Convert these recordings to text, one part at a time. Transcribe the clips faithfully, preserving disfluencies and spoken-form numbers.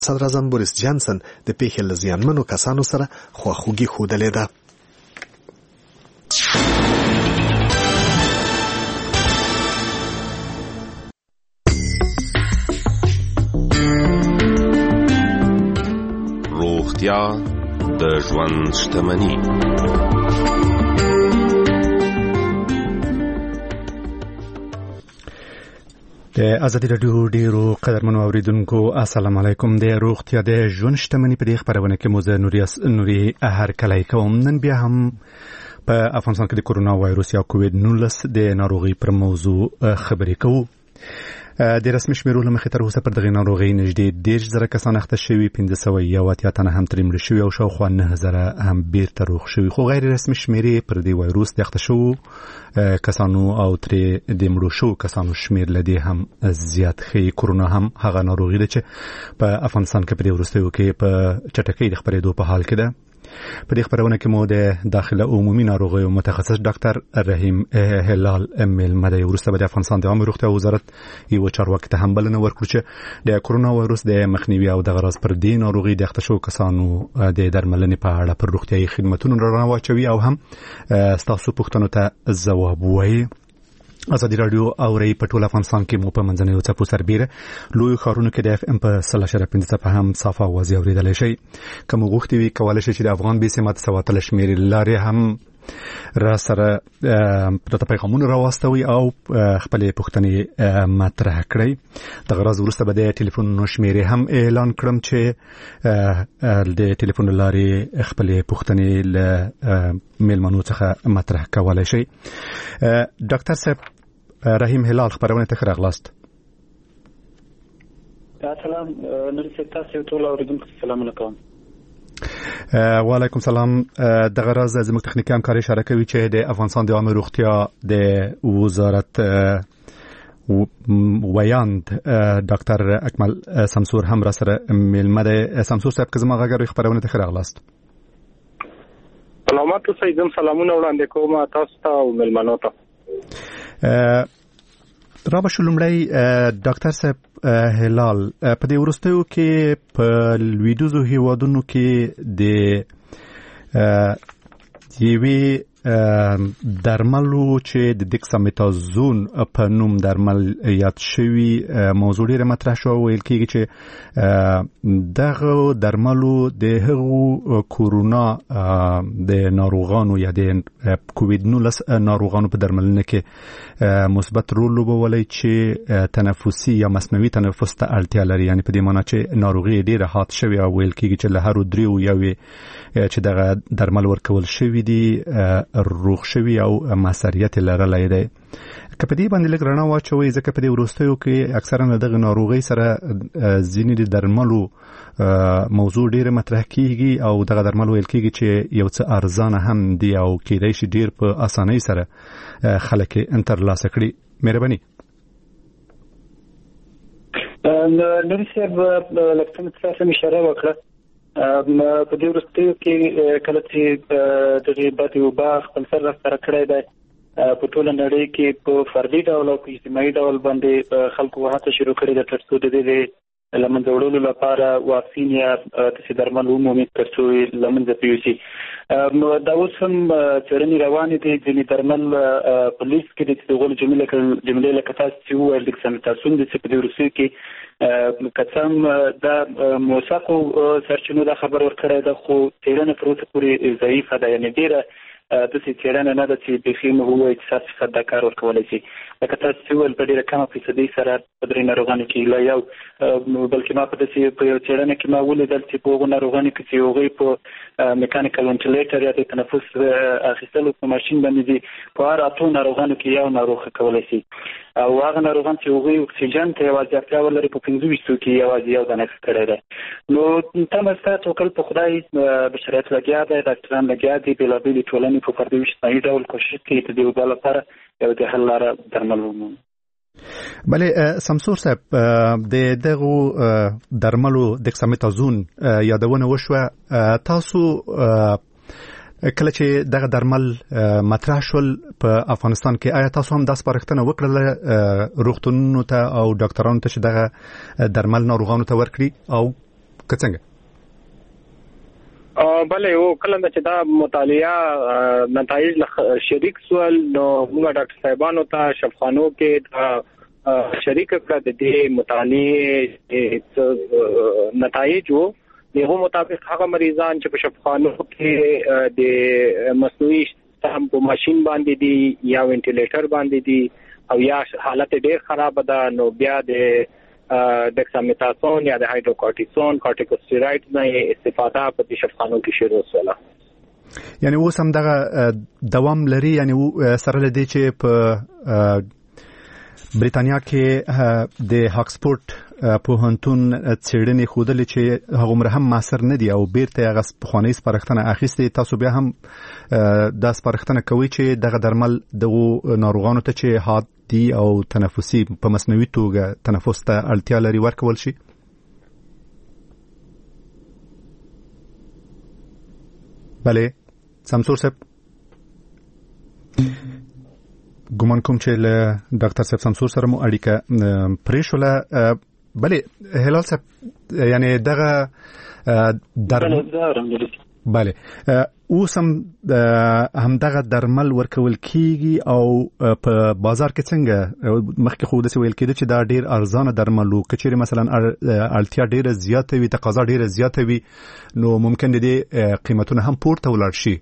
صدر اعظم بوریس جانسن د پیښې له زیانمنو کسانو سره خواخوږي ښودلې ده. روغتیا د ژوند شتمني. د ازادي راډیو ډیرو قدرمنو اوریدونکو السلام علیکم. د روغتیا د ژوند شتمني په دې خبرونه کې موزه نوري نوري هر کله کوم. نن بیا هم په افغانستان کې د کورونا وایروس یا کووید نولس د ناروغي پر موضوع خبرې کوو. د رسمي شمیرو له مخې تر اوسه پر دغه ناروغۍ نږدې دېرش زره کسان اخته شوي، پنځه سوه یو اتیا تنه هم ترې مړه شوي او شاوخوا نهه زره هم بیرته روغ شوي. خو غیر رسمي شمیرې پر دې وایروس د اخته شوو کسانو او ترې د مړو شوو کسانو شمیر له دې هم زیات ښیي. کورونا هم هغه ناروغي ده چې په افغانستان کې په دې وروستیو کې په چټکۍ د خپرېدو په حال کې ده. په دې خبرونه کې مو د داخله عمومي ناروغیو متخصص ډاکټر رحیم هلال میلمه دی. وروسته به د افغانستان د عامه روغتیا وزارت یو چارواکي ته هم بلنه ورکړو چې د کورونا وایروس د مخنیوي او د غرض پر دې ناروغي د اخته شوو کسانو د درملنې په اړه پر روغتیايي خدمتونو رڼا واچوي او هم ستاسو پوښتنو ته ځواب وایي. ازادي راډیو اوري په ټول افغانستان کې مو په منځنیو څپو سربیره لوی ښارونو کې د اف ام په سل اشاریه پنځه څپه هم صافه اوازې اوریدلی شئ. که مو غوښتي وي کولی شئ چې د افغان بې سمت سواتله شمېرې له لارې هم را سره راته پیغامونه راواستوئ او خپلې پوښتنې مطرح کړئ. د غرض وروسته به د ټلیفونونو شمېرې هم اعلان کړم چې د ټلیفون له لارې خپلې پوښتنې له میلمنو څخه مطرح کولی شئ. ډاکټر صاحب رحیم هلال خبرونه ته ښه راغلاست. سلام نوري صاحب، تاسو ټول اوریدونکو ته سلامونه کوم. وعلیکم سلام. د غرض زموږ تخنیکي همکار اشاره کوي چې د افغانستان د عامه روغتیا د وزارت ویاند ډاکټر اکمل سمسور هم را سره میلمه دی. سمسور صاحب که زما غږ اورئ خبرونه ته ښه راغلاست. سلامات اوسئ. زم سلامونه وړاندې کوم تاسو ته او میلمنو ته. را به شو لومړی ډاکټر صاحب هلال، په دې وروستیو کې په لویدیځو هیوادونو کې د یوې درملو چې د دکسامتازون په نوم درمل یاد شوي موضوع ډېره مطرح شوه. ویل کېږي چې دغه درملو د هغو کورونا د ناروغانو یا د کووید نولس ناروغانو په درملنه کې مثبت رول لوبولی چې تنفسي یا مصنوعي تنفس ته اړتیا لري. یعنې په دې معنی چې ناروغي ډېره حاد شوې او ویل کېږي چې له هرو دریو یوې چې دغه درمل ورکول شوي دي روغ شوي او مسریت لرلی دی. که په دې باندې لږ رڼا واچوئ، ځکه په دې وروستیو کې اکثرا له دغه ناروغۍ سره ځینې د درملو موضوع ډېره مطرح کېږي او دغه درمل ویل کېږي چې یو څه ارزانه هم دي او کېدای شي ډېر په اسانۍ سره خلک یې ترلاسه کړي. مهرباني. نوري صاحب لکه څنګه چې تاسو اشاره وکړه، په دې وروستیو کې کله چې دغه بد وبا خپل سر راستره کړی دی په ټوله نړۍ کې په فردي ډول او په اجتماعي ډول باندې خلکو هڅه شروع کړې ده تر څو د دې له منځه وړلو لپاره واکسین یا داسې درمل ومومي تر څو یې له منځه پرېوځي. دا اوس هم څېړنې روانې دي. ځینې درمل په لیست کې دي چې د هغو جملې لکه تاسو چې وویل دکسامتازون دي چې په دې وروستیو کې که څه هم دا موثقو سرچینو دا خبر ورکړی ده، خو څېړنه تر اوسه پورې ضعیفه ده. یعنې ډېره داسې څېړنه نه ده چې بیخي موږ ووایو چې ستاسو فقط دا کار ورکولی شي. لکه تاسو چې وویل په ډېره کمه فیصدۍ سره په درې ناروغانو کې لا یو، بلکې ما په داسې په یو څېړنه کې ما ولیدل چې په هغو ناروغانو کې چې هغوی په میکانیکل وینټیلیټر یا د تنفس اخیستلو په ماشین باندې دي، په هر اتو ناروغانو کې یو ناروغ ښه کولی شي. او هغه ناروغان چې هغوی اکسیجن ته یوازې اړتیا ولري په پنځه ویشتو کې یوازې یو دانه ښه کړی دی. نو تمه ستا توکل په خدای، بشریت لګیا دی، ډاکټران لګیا دي، بېلابېلې ټولنې په فردي او اجتماعي ډول کوشش کوي چې د وبا لپاره یو د حل لاره درمل ومومي. بله سمسور صاحب، د دغو درملو دکسامتازون یادونه وشوه. تاسو کله چې دغه درمل مطرح شول په افغانستان کې، آیا تاسو هم دا سپارښتنه وکړله روغتونونو ته او ډاکټرانو ته چې دغه درمل ناروغانو ته ورکړي؟ او څنګه بله یو کله چې دا مطالعه نتایج شریک سوال نو موږ ډاکټر صاحبانو ته شفاخانو کې شریک کړه د دې مطالعه نتایج وو دغه مطابق هغه مریضان چې په شفاخانو کې د مصنوعي سم په ماشين باندې دي یا وینټیلیټر باندې دي او یا حالت ډېر خراب ده نو بیا د دکساميتاسون یا د هایدروکورټیسون کورټیکوستیروئید نه استفاده په شفاخانو کې شروع شوه. یعنی اوس هم دغه دوام لري، یعنی سره لدی چې په بریتانیا کې د هاکسفورد پوهنتون څېړنې ښودلې چې هغه عمر هم موثر نه دي او بیرته هغه پخوانۍ سپارښتنه اخیستې. تاسو بیا هم دا سپارښتنه کوي چې دغه درمل دغه ناروغانو ته چې حادي او تنفسي په مصنوعي توګه تنفس ته اړتیا لري ورکول شي؟ بله سمسور صاحب ګومان کوم چې له ډاکټر صاحب سمسور سره مو اړیکه پرې شوله. بله هلال صاحب یعنی دغه درمل بله اوس هم همدغه درمل ورکول کیږي او په بازار کې څنګه؟ مخکې خو داسې ویل کېده چې دا ډېر ارزانه درمل وو، که چېرې مثلا اړتیا ډېره زیاته وي، تقاضا ډېره زیاته وي، نو ممکن د دې قیمتونه هم پورته ولاړ شي.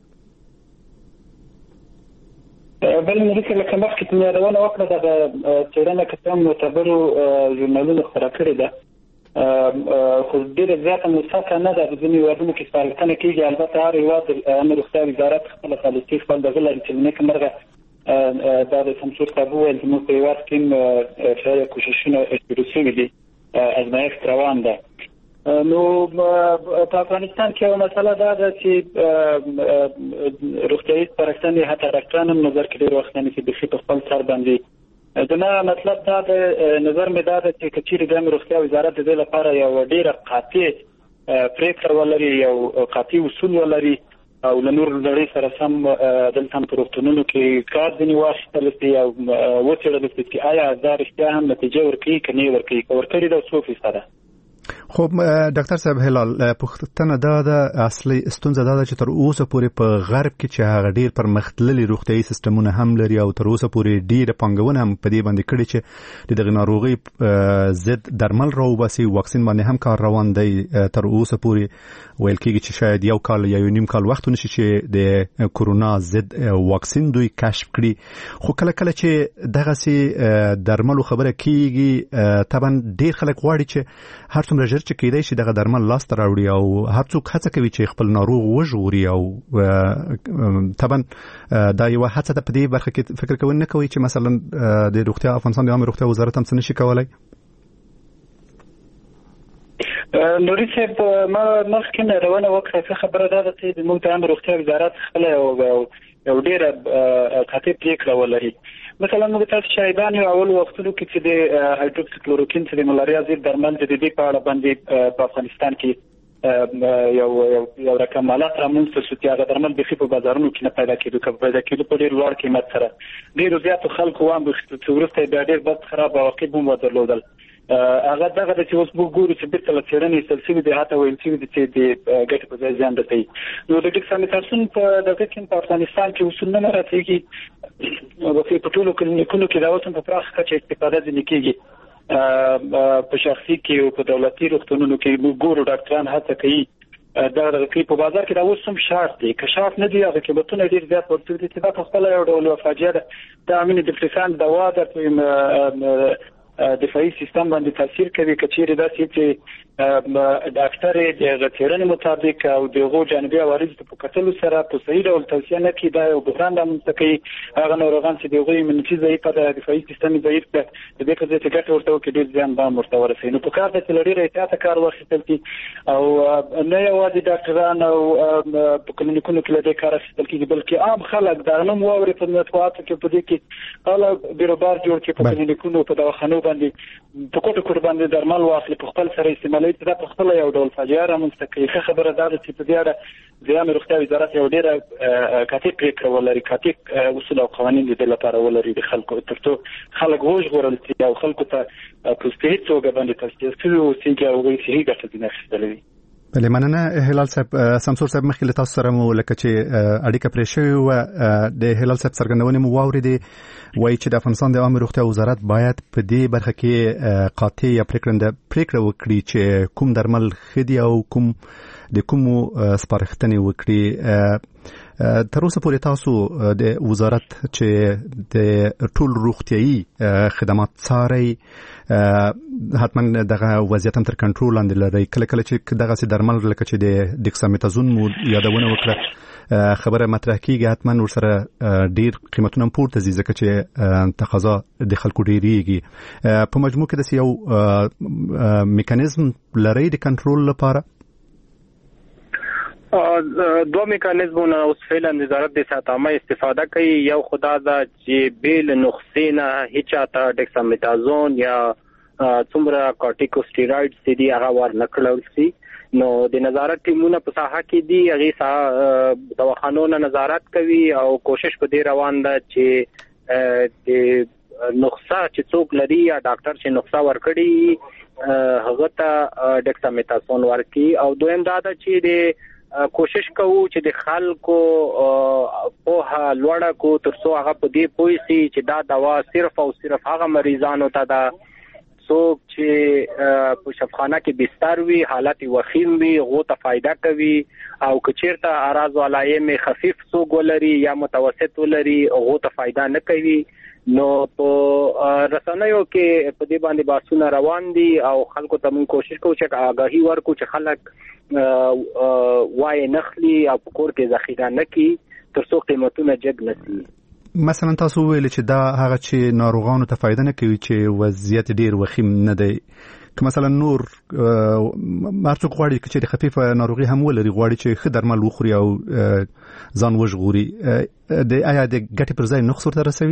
بل مریکه لکه مخکې ته یادونه وکړه د څېړنه کې هم معتبرو ژورنالونو خپره کړې ده، خو ډېره زیاته مثبته نه ده. ځینې هېوادونو کې سپارښتنه کېږي، البته هر هېواد عامه روغتیا وزارت خپله پالیسي خپل دغه لري چې لومړی مرغه دا د سمسور صاحب وویل زموږ په هېواد کې شاید کوششونه شروع شوي دي، ازمایښت روان ده. نو په افغانستان کې یو مسله دا ده چې روغتیایي سپارښتنې حتی ډاکټران هم نظر کې ډېر وخت نه نیسي، بیخي په خپل سر باندې. زما مطلب دا ده، نظر مې دا ده چې که چېرې د عامه روغتیا وزارت د دې لپاره یو ډېره قاطع پرېکړه ولري، یو قاطع اصول ولري او له نورو نړۍ سره سم دلته هم په روغتونونو کې کار ځینې واخیستل شي او وڅېړل شي چې آیا دا رښتیا هم نتیجه ورکوي که نه یې ورکوي، که ورکړې ده څو فیصده. خو ډاکټر صاحب هلال پوښتنه دا ده، اصلي ستونزه دا ده چې تر اوسه پورې په غرب کې چې هغه ډېر پرمختللي روغتیایي سیستمونه هم لري او تر اوسه پورې ډېره پانګونه هم په دې باندې کړې چې د دغې ناروغۍ ضد درمل راوباسي، واکسین باندې هم کار روان دی. تر اوسه پورې ویل کېږي چې شاید یو کال یا یو نیم کال وخت ونشي چې د کورونا ضد واکسین دوی کشف کړي. خو کله کله چې دغسې درملو خبره کېږي طبعا ډېر خلک غواړي چې هر څومره ژر چې کېدای شي دغه درمل لاسته راوړي او هر څوک هڅه کوي چې خپل ناروغ وژغوري او طبعا دا یوه هڅه ده. په دې برخه کې فکر کوئ نه کوئ چې مثلا د روغتیا افغانستان د عامه روغتیا وزارت هم څه نشي کولی؟ نوري صاحب ما مخکې نه روانه وکړه، څه خبره دا ده چې زموږ د عامه روغتیا وزارت خپله یو ډېره قاطع پرېکړه ولري. مثلا موږ تاسو شاهدان یو اول وختونو کې چې د هایدروکسیکلوروکین چې د ملاریا ضد درمل د دې په اړه باندې په افغانستان کې یو یو رقم حالات رامنځته شو چې هغه درمل بیخي په بازارونو کې نه پیدا کېدو، که پیدا کېدو په ډېر لوړ قیمت سره. ډېرو زیاتو خلکو واندېښت چې وروسته یې بیا ډېر بد خراب عواقب هم ودرلودل. هغه دغه د چې اوس موږ ګورو چې بیرته له څېړنې ایستل شوي دي، حتی ویل شوي دي چې د ګټې په ځای زیان رسوي. نو د ډیکسامیتاسون په دغه کې په افغانستان کې اصول نه مراعاتېږي، په ټولو کلینیکونو کې دا اوس هم په پراخه کچه استفاده ځینې کېږي. په شخصي کې او په دولتي روغتونونو کې موږ ګورو ډاکټران هڅه کوي دغه کې په بازار کې دا اوس هم شارټ دی، که شارټ نه دی هغه قیمتونه ډېر زیات ورته دي چې دا په خپله یو ډول فاجعه ده. د امین ډپریسان دوا درته دفاعي سیستم باندې تاثیر کوي، که چېرې داسې چې ډاکټر د څېړنې مطابق او دغو جانبي عوارضو په کتلو سره په صحیح ډول توصیه نه کړي، دا یو بحران رامنځته کوي. هغه ناروغان چې د هغوی ایمونیټي ضعیفه ده، دفاعي سیستم یې ضعیف ده، د دې په ځای چې ګټه ورته وکړي ډېر زیان به هم ورته ورسوي. نو په کار ده چې له ډېره احتیاطه کار واخیستل شي او نه یوازې ډاکټران او په کلینیکونو کې له دې کار اخیستل کېږي، بلکې عام خلک دا هم واوري په مطبوعاتو کې په دې کې هغه بیروبار جوړ کړي په کلینیکونو په دواخانو باندې په کوټو کوټو باندې درمل واخلي، په خپل سره استعمالوي، چې دا په خپله یو ډول فاجعه رامنځته کوي. ښه خبره دا ده چې په دې اړه د عامه روغتیا وزارت یو ډېره قاطع پرېکړه ولري، قاطع اصول او قوانین د دې لپاره ولري د خلکو تر څو خلک وژغورل شي او خلکو ته په صحي توګه باندې تصدیق شوي اوسېږي او هغوی صحي ګټه ځینې اخیستلی وي. بله مننه هلال صاحب. سمسور صاحب مخکې له تاسو سره مو لکه چې اړیکه پرې شوې وه د هلال صاحب څرګندونې مو واورېدې، وایي چې د افغانستان د عامه روغتیا وزارت باید په دې برخه کې قاطع یا پرېکړه پرېکړه وکړي چې کوم درمل ښه دي او کوم د کومو سپارښتنې وکړي. تر اوسه پورې تاسو د وزارت چې د ټول روغتیايي خدمات څارئ حتما دغه وضعیت هم تر کنټرول لاندې لرئ. کله کله چې دغسې درمل لکه چې د ډیکسامتازون مو یادونه وکړه خبره مطرح کېږي، حتما ورسره ډېر قیمتونه هم پورته ځي ځکه چې تقاضا د خلکو ډېرېږي. په مجموع کې داسې یو میکانیزم لرئ د کنټرول لپاره؟ دو میکانیزمونه اوس فعلا وزارت د صحت عامه استفاده کوي. یو خدا دا چې بیل نقصې نه هیڅ چاته ډیکسامتازون یا څومره کورټیکوسټیرویډز دي هغه ور نکړل شي. نو د نظارت ټیمونه په ساحه کې دي، هغه دواخانونو نظارت کوي او کوشش په دې روان ده چې د نقصه چې څوک لري یا ډاکټر چې نقصه ورکړي هغه ته ډیکسامتازون ورکړي. او دویم دا ده چې د کوشش کوو چې د خلکو په لوړه کو ترڅو هغه په دې پوي سي چې دا دوا صرف او صرف هغه مریضانو ته ده څوک چې په شفاخانه کې بستر وي، حالت وخیم وي، غو ته فائدہ کوي، او کچیرته اعراض او علائم خفیف څوک ولري یا متوسط ولري غو ته فائدہ نه کوي. نو په رسنیو کې په دې باندې باسونه روان دي او خلکو ته موږ کوشش کوو چې آگاهي ورکو چې خلک وای نخلی او کور کې ذخیره نکي ترڅو قیمتونه جګ نشي. مثلا تاسو ویل چې دا هغه چې ناروغانو ته فائدہ نه کوي چې وضعیت ډیر وخیم نه دی، که مثلا نور مرڅوک غواړي چې د خفیفه ناروغي هم ولري، غواړي چې ښه درمل وخوري او ځان وژغوري، د آیا د ګټې پر ځای نقص ورته رسوي؟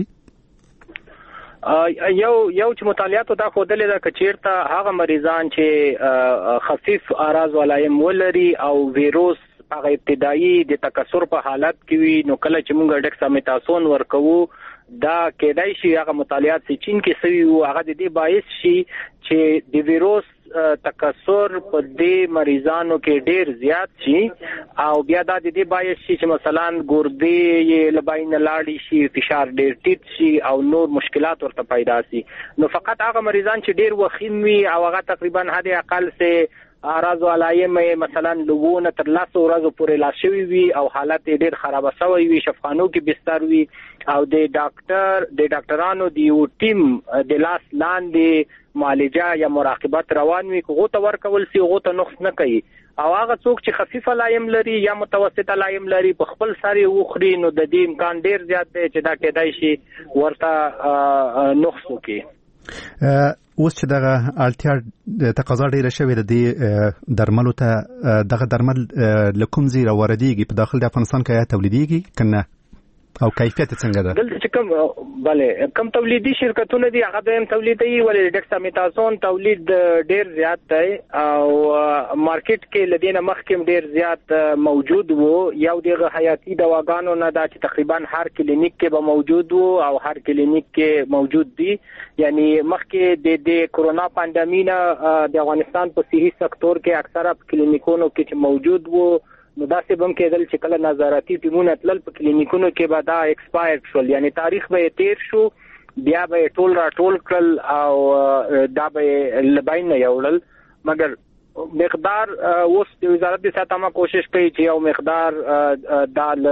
یو یو چې مطالعاتو دا ښودلې ده که چیرته هغه مریضان چې خفیف اعراض او علائم ولري او ویروس هغه ابتدایي د تکثر په حالت کې وي، نو کله چې موږ ډیکسامتازون ورکوو دا کېدای شي هغه مطالعات چې چین کې سوي وو هغه د دې باعث شي چې د ویروس تکثر په دې مریضانو کې ډیر زیات شي او بیا دا د دې باعث شي چې مثلا ګردې یې لباین لاړې شي، فشار ډیر ټیټ شي او نور مشکلات ورته پیدا شي. نو فقط هغه مریضان چې ډیر وخیم وي او هغه تقریبا حد اقل سه اعراض او علائم مثلا لوونه تر لاسو ورځو پورې لا شوي وي او حالت ډیر خراب شوی وي، شفاخانو کې بستر وي او د ډاکټر د ډاکټرانو دی یو ټیم د لاس لاندې معالجه یا مراقبت روان وي، کوغه ته ورکول سی غو ته نقص نه کوي. او هغه څوک چې خفیف علائم لري یا متوسط علائم لري په خپل ساري وخري نو د دې امکان ډیر زیات دی چې دا کېدای شي ورته نقص وکړي. اوس چې دغه اړتیا تقاضا ډیره شوې ده د درملو ته، دغه درمل له کوم ځای راوردیږي؟ په داخل د افغانستان کې آیا تولیدیږي که نه؟ او کیفیت څنګه ده؟ دلته چې کوم بله کوم تولیدي شرکتونه دي هغه دویم تولیدي ولې ډیکسامتازون تولید ډیر زیات دی او مارکیټ کې لدینه مخکې ډیر زیات موجود وو. یو دغه حیاتي دواګانو نه دا چې تقریبا هر کلینیک کې به موجود وو او هر کلینیک کې موجود دي. یعنی مخکې د د کورونا پاندیمي نه د افغانستان په صحي سکتور کې اکثره کلینیکونو کې چې موجود وو نو دا څه بم کېدل چې کله نظارتي ټیمونه تلل په کلینیکونو کې به دا ایکسپایر شول، یعنی تاریخ به تیر شو، بیا به ټول را ټول کړل او دا به لباین نه یوړل. مګر مقدار اوس د وزارت د صحت عامه کوشش کوي چې یو مقدار د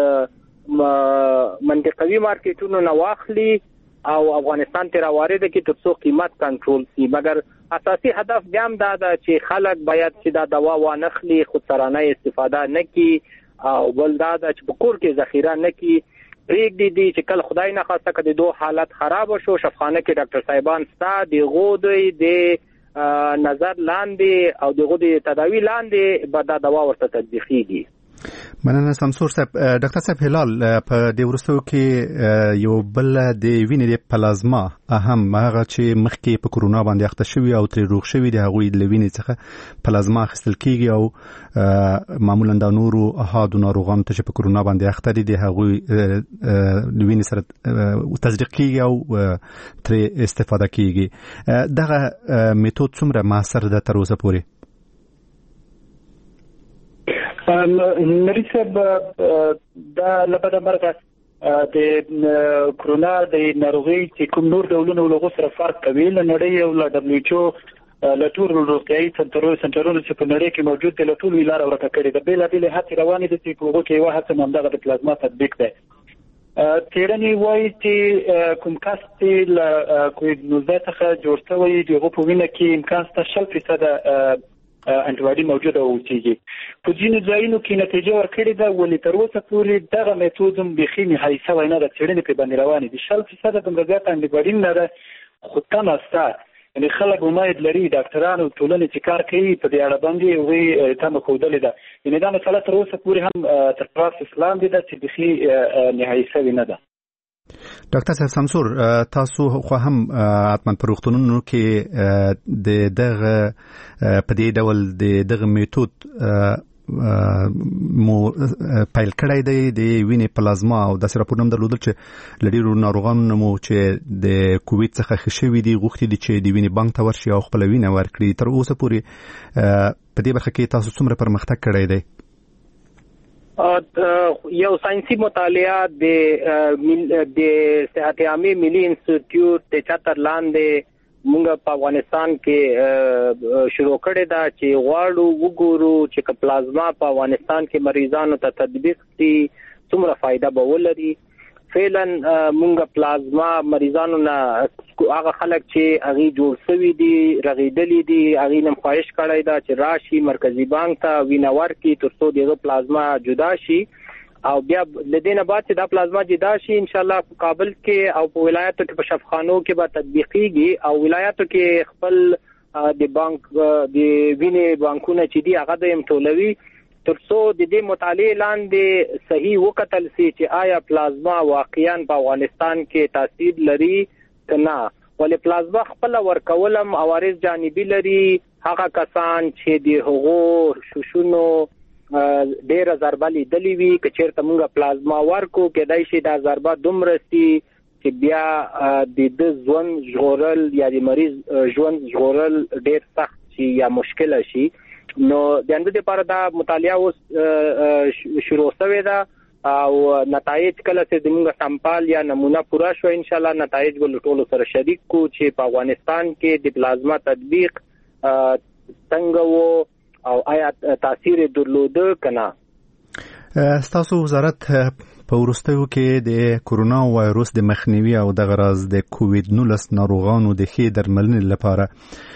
منطقوي مارکیټونو نه واخلي او افغانستان ته راوارد کړي ترڅو قیمت کنټرول شي. مګر اساسي هدف بیا هم دا ده چې خلک باید چې دا دوا وانخلي، خودسرانه استفاده نه کړي او بل دا ده چې په کور کې ذخیره نه کړي، پرېږدي دي چې کله خدای نه خواسته که د دو حالت خراب شو شفاخانه کې ډاکټر صاحبان ستا دغو دوی د نظر لاندې او دغو د تداوی لاندې به دا دوا ورته تطبیقېږي. مننه سمسور صاحب. ډاکټر صاحب هلال په دې وروستیو کې یو بل د وینې د پلازما اهم هغه چې مخکې په کورونا باندې اخته شوي او ترې روغ شوي د هغوی له وینې څخه پلازما اخیستل کېږي او معمولا د نورو احادو ناروغانو ته چې په کورونا باندې اخته دي د هغوی له وینې سره تصدیق کېږي او ترې استفاده کېږي. دغه میتود څومره موثر ده تر اوسه پورې؟ نری صاحب دا لپاره مرګه د کرونا د ناروغي چې کوم نور ډولونه ولغو سره فرق کوي لنړی او ل دبليو ایچ او ل ټول روغتيایي سنټرونو سنټرونو چې په نړۍ کې موجود دي له ټول ویلار ورته کړی د بیل بیل هڅې روانې دي چې په وګړو کې یو هڅه مونږ د پلازما تطبیق دی تیرنی وایي چې کوم کس چې ل کووید نولس څخه جوړ شوی دی هغه په وینه کې امکان شته شل فیصد انټي موجوده اوسېږي په ځینو ځایونو کې نتیجه ورکړې ده ولې تر اوسه پورې دغه میتود هم بيخي نهایي شوی نه ده څېړنې په باندې روانې دي شل فیصد دومره زیات انټي نه ده خو تمه شته یعنې خلک امید لري ډاکټران او ټولنې چې کار کوي په دې اړه باندې هغوی تمه ښودلې ده یعنې دا مسله تر اوسه پورې هم تر پراس اسلام دي ده چې بيخي نهایي شوې نه ده. ډاکټر صاحب سمسور تاسو خو هم حتما په روغتونونو کې د دغه په دې ډول د دغه میتود مو پایل کړی دی د وینې پلازما او د راپورنم درلودل چې لډیرو ناروغانو مو چې د کووید څخه خښوي دي غوښتي دي چې د وینې بانک ته ورشي او خپل وینه ورکړي تر اوسه پورې په دې برخه کې تاسو څومره پرمختګ کړی دی؟ یو ساينسي مطالعه د د صحت عامه ملي انسټیټیوټ د چتر لاندې مونږ په افغانستان کې شروع کړی دا چې غواړو وګورو چې پلازما په افغانستان کې مریضانو ته تطبیق دي څومره فائدہ به ولري. فعلا مونږ پلازما مریضانو نه هغه خلک چې هغه جوړ شوی دي رغیدلې دي هغه نم خواهش کړی دا چې راشي مرکزی بانک ته ویناور کې ترڅو دغه پلازما جدا شي او بیا د دینه بعد چې دا پلازما جدا شي ان شاء الله په کابل کې او په ولایتو کې په شفاخانو کې به تطبیقيږي او ولایتو کې خپل د بانک د وینې بانکونه چې دی هغه د امټولوي ترڅو د دې مطالعه لاندې صحیح وکتل سي چې آیا پلازما واقعا په افغانستان کې تاثیر لري کنا ولې پلازما خپل ورکولم عوارض جانبي لري هغه کسان چې د هغو شوشونو ډېر ضربه لیدلې وي چې چیرته موږ پلازما ورکو کېدای شي دا ضربه دومره سي چې بیا د ژوند ژغورل یا د مریض ژوند ژغورل ډېر سخت شي یا مشکل شي. نو د اندې لپاره دا مطالعه اوس شروع شوې ده او نتایج کله چې موږ سمپل یا نمونه پورا شو ان شاء الله نتایج به ټول سره شریک کو چې په افغانستان کې د پلازما تطبیق څنګه وو او آیا تاثیر درلوده کنا. ستاسو وزارت په ورستیو کې د کورونا وایروس د مخنیوي او د غراز د کووید نولس ناروغانو د ښې درملنې لپاره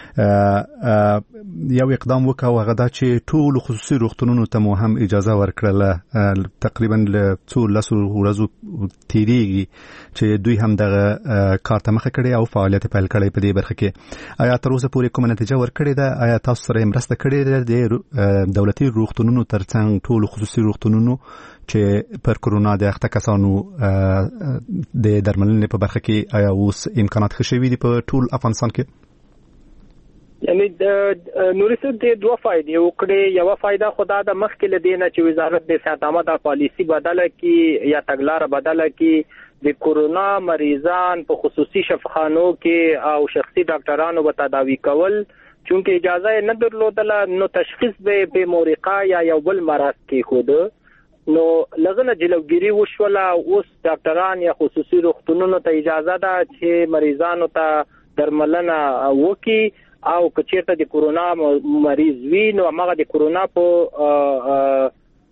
یو اقدام وکاو هغه دا چې ټول خصوصي روغتونونو ته مو هم اجازه ورکړله تقریبا له څو لسو ورځو تیریږي چې دوی هم دغه کار ته مخه کړې او فعالیت پیل کړی په دې برخه کې. آیا تر اوسه پورې کومه نتیجه ورکړې ده؟ آیا تاسو سره مرسته کړې ده د دولتي روغتونونو ترڅنګ ټول خصوصي روغتونونو چې پر کورونا د اخته کسانو د درملنې په برخه کې آیا اوس امکانات ښه شوي دي په ټول افغانستان کې؟ یعنی د نورسته د دوه فائدې وکړي. یو فائدہ خدا د مخکې لدینه چې وزارت د صحت عامه د پالیسی بدله کی یا تګلار بدله کی د کورونا مریضان په خصوصي شفاخانو کې او شخصي ډاکټرانو به تداوی کول چونکه اجازه نه درلودله نو تشخیص به به مورقه یا یو بل مرض کې خود نو لغنه جلوګيري وشوله. اوس ډاکټران یا خصوصي روغتونونو ته اجازه ده چې مریضانو ته درملنه وکي او کچېرته د کورونا مریض وي نو هغه د کورونا په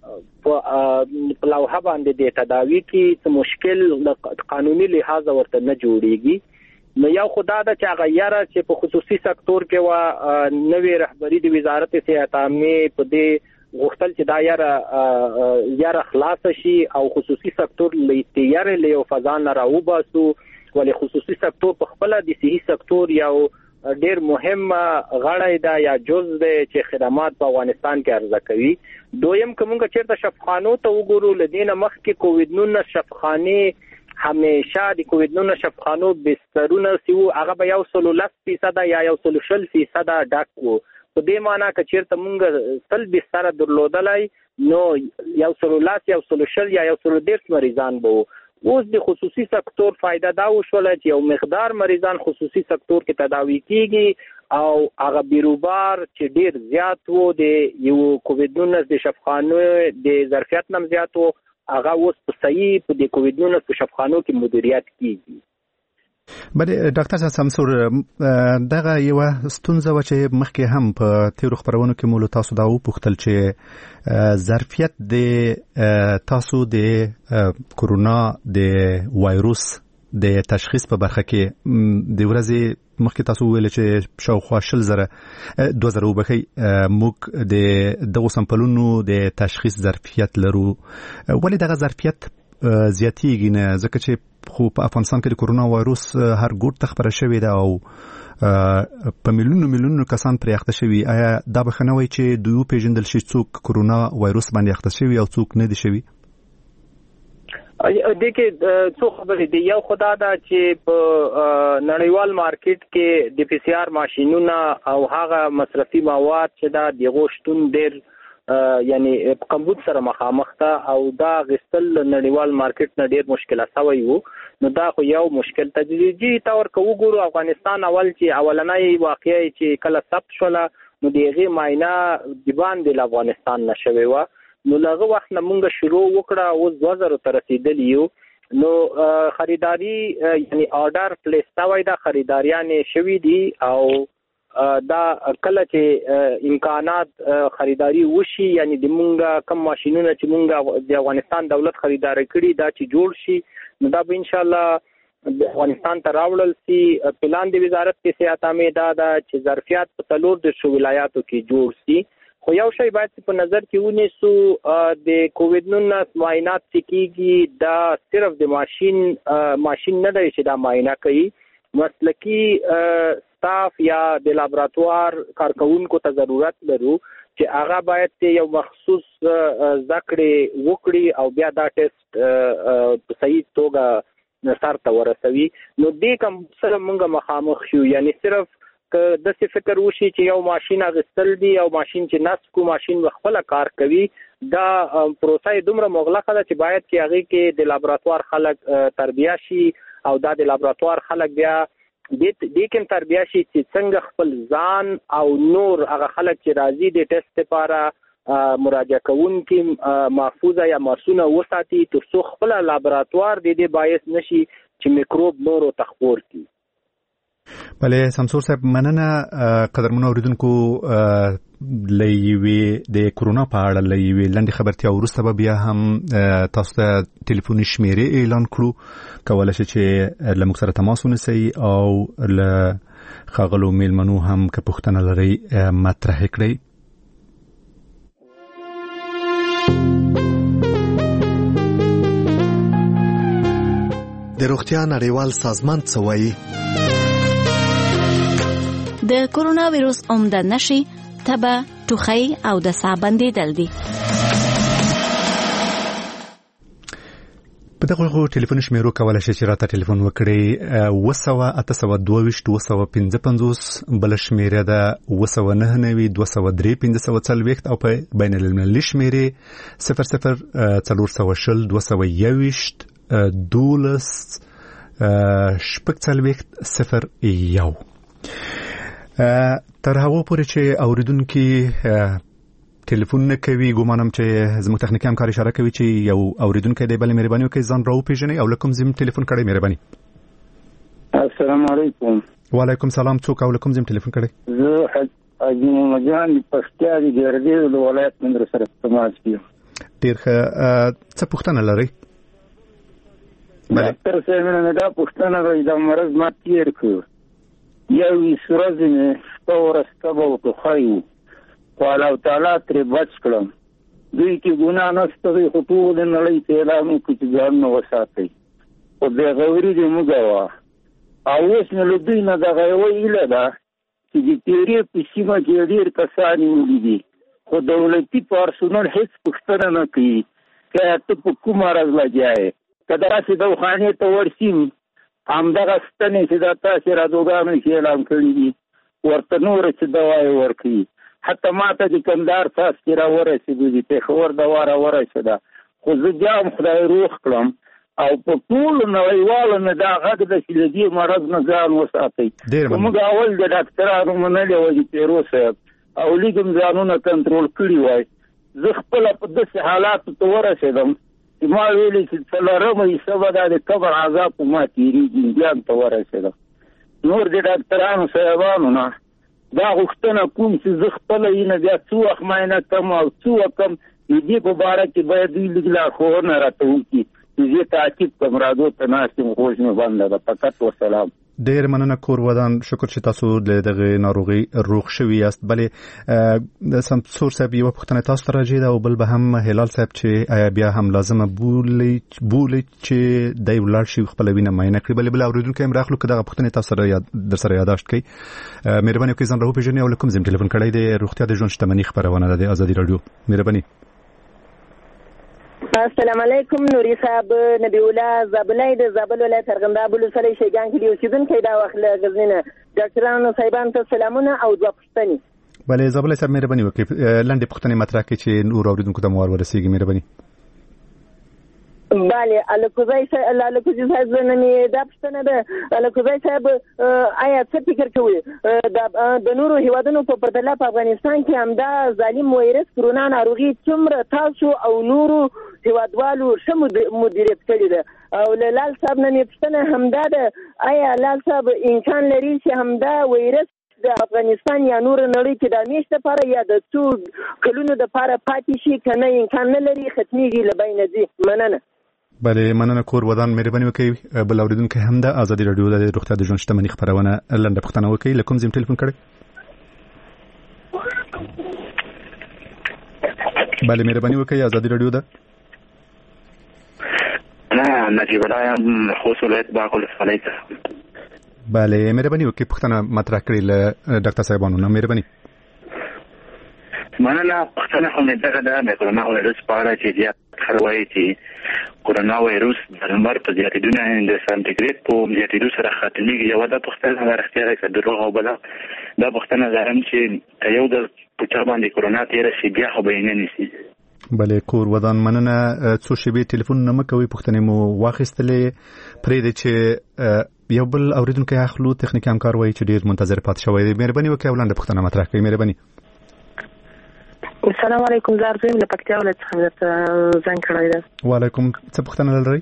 په لوحه باندې د تداوی کې څه مشکل قانوني لحاظ ورته نه جوړيږي. نو یو خدا دا چې هغه یاره چې په خصوصي سکتور کې وا نوې رهبری د وزارت صحت عامه په دې غوښتل چې دا یاره یاره خلاص شي او خصوصي سکتور لې تیار له فضان راوباسو ولې خصوصي سکتور په خپل د صحي سکتور یو ډیر مهمه غړی دا یا جز دی چې خدمات په افغانستان کې عرضه کوي. دویم کومه چیرته شفاخانو ته وګورو لدینه مخکې کووید نولس شفاخانه همیشه د کووید نولس شفاخانو بسترونه سیو هغه به یو سل لس فیصد یا یو سل شل فیصد ډک وو. په دې معنی چې چیرته مونږ سل بستر درلودلای نو یو سل لس یو سل شل یا یو سل ډیر مریضان بو. اوس د خصوصي سکتور فائدہ دا وشول چې یو مقدار مریضان خصوصي سکتور کې تداوی کیږي او هغه بیروبار چې ډیر زیات وو د یو کووډ نولس د شفاخانو د ظرفیت نم زیات وو هغه اوس په صحیح په د کووډ نولس په شفاخانو کې مدیریت کیږي. بله ډاکټر سمسور دغه یو ستونزه و چې مخکې هم په تیرو خبرونو کې مول تاسو دا وپوښتل چې ظرفیت د تاسو د کورونا د وایروس د تشخیص په برخه کې د ورځې مخکې تاسو ویل چې شاوخوا شل زره دوه زره وبخي موږ د دغه سمپلونو د تشخیص ظرفیت لرو. ولې دغه ظرفیت زیاتیږي نه؟ ځکه چې خو په افغانستان کې د کورونا وایروس هر ګوټ ته خبره شوې ده او په میلیونونو میلیونونو کسان پرې اخته شوي. آیا دا به ښه نه وي چې دوی وپېژندل شي څوک کورونا وایروس باندې اخته شوي او څوک نه دي شوي؟ دې کې څو خبرې دي. یو خدا دا چې په نړیوال مارکیټ کې د پی سی آر ماشینونه او هغه مصرفي مواد چې دا دغه شتون ډېر یعنی کمبود سره مخامخ ته او دا غستل نړیوال مارکیټ نه ډیر مشکله سوی وو. نو دا خو یو مشکل تدریجي تور کو وګورو. افغانستان اول چې اولنۍ واقعي چې کله ثبت شوله نو دغه معاینه د باندې افغانستان نشوي و. نو لغه وخت نه مونږ شروع وکړه او دوه زره تر رسیدلی یو. نو خریداري یعنی آرډر پلیس شوی دا خریداریان شوی دي او دا کله چې امکانات خریداري وشي یعنی د مونږه کم ماشینونه چې مونږه د افغانستان دولت خریداري کړي دا چې جوړ شي نو دا به ان شاء الله د افغانستان ته راوړل شي. پلان د وزارت کې صحت عامه دا دا چې ظرفیت په څلور د شو ولایاتو کې جوړ شي. خو یو شی باید په نظر کې ونیسو د کووډ نولس معاینات چې کیږي دا صرف د ماشین ماشین نه دی چې دا معاینه کوي. مسلکی سټاف یا د لابراتوار کارکونکو ته ضرورت لرو چې هغه باید یو مخصوص ذکرې وکړي او بیا دا ټیسټ په صحیح توګه سر ته ورسوي. نو دې کوم سره موږ مخامخ شو یعنی صرف که د څه فکر وشي چې یو ماشین اغستل دی او ماشین چې نس کو ماشین خپل کار کوي دا پروسه دومره مغلقه ده چې باید چې هغه کې د لابراتوار خلک تربیه شي او دا د لابراتوار خلک بیا د دې کوم تربیه شي چې څنګه خپل ځان او نور هغه خلک چې راځي د ټیسټ لپاره مراجعه کوونکي محفوظه یا معصومه وساتي تر څو خپل لابراتوار د دې باعث نشي چې میکروب نور تخپور کی. بله سمسور صاحب مننه. قدرمنو اوریدونکو لېوي د کورونا په اړه لېوي لاندې خبرتیا ورسته به بیا هم تاسو ته ټلیفوني شمیرې اعلان کړو کولای شي چې له موږ سره تماس ونیسئ او له ښاغلو میلمنو هم که پوښتنه لرئ مطرح کړئ. د روغتیا نړیوال سازمان څه وایي؟ د کورونا وایروس عمده نشي تبه ټوخی او د ساه بندیدل دي. په دغه ټلیفون شمیرو کولای شئ چې راته ټلیفون وکړئ اوه سوه اته سوه دوه ویشت اوه سوه پنځه پنځوس بل شمیره ده اوه سوه نهه نوي دوه سوه درې پنځه سوه څلوېښت او په بین المللي شمیرې صفر صفر څلور سوه شل دوه سوه یوویشت دولس شپږ څلوېښت صفر یو. تر هغه پورې چې اوریدونکي ټلیفون نه کوي ګومانم چې زموږ تخنیکی همکار اشاره کوي چې یو اوریدونکی دی. بل مهرباني وکړئ ځان راوپېژنئ او له کوم ځای ټلیفون کړی مهرباني. السلام علیکم. وعلیکم سلام. څوک او له کوم ځای ټلیفون کړی؟ زه حاجي محمد جان پښتیا د ګردې د ولایت من سره تماس یم. ډېر ښه. څه پوښتنه لرئ؟ ډاکټر صاحب نه دا پوښتنه ده دا مرض ما تیر کړ یو ورځ مې شپه ورځ تبه او ټوخی و خو الله تعالی ترې بچ کړم. دوی کې ګناه نشته دی خو ټول نړۍ ته اعلان وکړي چې ځانونه وساتئ خو بېغوري دې مه کوه. او اوس مې له دوی نه دغه یوه هیله ده چې د تیرې په سیمه کې ډېر کسان نیولي دي خو دولتي پرسونل هېڅ پوښتنه نه کوي که ته په کوم مرض لګیا یې. که دغسې دواخانې ته ورسیم همدغه ستنې چې دا تاسې رادوګانو کې اعلان کړي دي ورته نوره چې دوا یې ورکوي. حتی ما ته د کندهار څاڅکي را ورسېدو دي پېښور دوا را ورسېده خو زه بیا هم خدای روغ کړم او په ټول نړیوالو نه دا غږ د چې له دې مرض نه ځان وساتئ. موږ اول د ډاکټرانو منلې وه چې پیروز صاحب او لیږم ځانونه کنټرول کړي وای. زه خپله په داسې حالاتو ته ورسېدم چې ما ویلې چې څلورمه حصه به دا د قبر عذاب په ما تېرېږي، انډیان ته ورسېدم. نور د ډاکټرانو صاحبانو نه دا غوښتنه کوم چې زه خپله یې نه بیا څو وخت معاینه کړم او څو وکړم د دې په باره کې باید دوی لږ لارښوونه راته وکړي چې زه تعقیب کړم. راډیو ته ناست یم، خوږ مې بنده ده. فقط وسلام. ډېر مننه کور ودان، شکر چې تاسو له دغه ناروغي روغ شوي یاست. بلې د سمسور صاحب یوه پوښتنه تاسو ته راځي ده او بل به هم هلال صاحب چې آیا بیا هم لازمه بولي بولي چې دی ولاړ شي خپله وینه معاینه کړي. بلې بل اورېدونکی هم راخلو که دغه پوښتنې تاسو سره در سره یاداشت کړئ. مهرباني وکړئ ځان راوپېژنئ او له کوم ځای ټلیفون کړی دی. روغتیا د ژوند شتمني خپرونه ده د ازادي راډیو. مهرباني. السلام علیکم. نوري صاحب نبی الله زابلای د زابل ولایت ارغنداب ولسوالۍ شیګان کې اوسېدونکی دا وخت له غزني نه. ډاکټرانو صاحبانو ته سلامونه او دوه پوښتنې. بلې زابلای صاحب مهرباني وکړئ لنډې پوښتنې مطرح کړئ چې نور اورېدونکو ته مو ور ورسېږي. مهرباني. بله الکوزی صاحب الکوزی صاحب نه مې دا پوښتنه ده. الکوزی صاحب آیا څه فکر کوئ د نورو هیوادونو په پرتله په افغانستان کې همدا ظالم وایرس کرونا ناروغي څومره تاسو او نورو هیوادوالو ښه مدیریت کړې ده؟ او له لال صاحب نه مې پوښتنه همدا ده آیا لال صاحب امکان لري چې همدا وایرس د افغانستان یا نور نړۍ کې د همیش لپاره یا د څو کلونو دپاره پاتې شي که نه امکان نه لري ختمیږي له بینه ځي؟ مننه. بله مننه کور ودان. مهرباني وکړئ بل اورېدونکی هم د ازادي راډیو د روغتیا د ژوند شتمني خپرونه لنډه پوښتنه وکړئ. له کوم ځای ټلیفون کړی؟ بله مهرباني وکړئ ازادي راډیو ده. نه نجیب الله یم خوست ولایت باغ ولسوالۍ څخه. بله مهرباني وکړئ پوښتنه مطرح کړئ له ډاکټر صاحبانو نه. مهرباني. مننه. پوښتنه خو مې دغه ده د کرونا وایرس په اړه چې زیات خلک وایي چې کرونا وایرس د لمر په زیاتېدو نه د سانتیګریډ په زیاتېدو سره ختمیږي. یوه دا پوښتنه ده رښتیا ده که دروغ، او بله دا پوښتنه لرم چې که یو ځل په چا باندې کرونا تېره شي بیا خو به یې نه نیسي. بله کور ودان مننه. څو شېبې ټلیفون نه مه کوئ، پوښتنې مو واخیستلې. پرېږدئ چې یو بل اورېدونکی اخلو. تخنیکي همکار وایي چې ډېر منتظر پاتې شوی دی. مهرباني وکړئ او لنډه پوښتنه مطرح کړئ. مهرباني. السلام علیکم. زه ارزو یم له پکتیا ولایت څخه درته زنګ کړی ده. وعلیکم. څه پوښتنه لرئ؟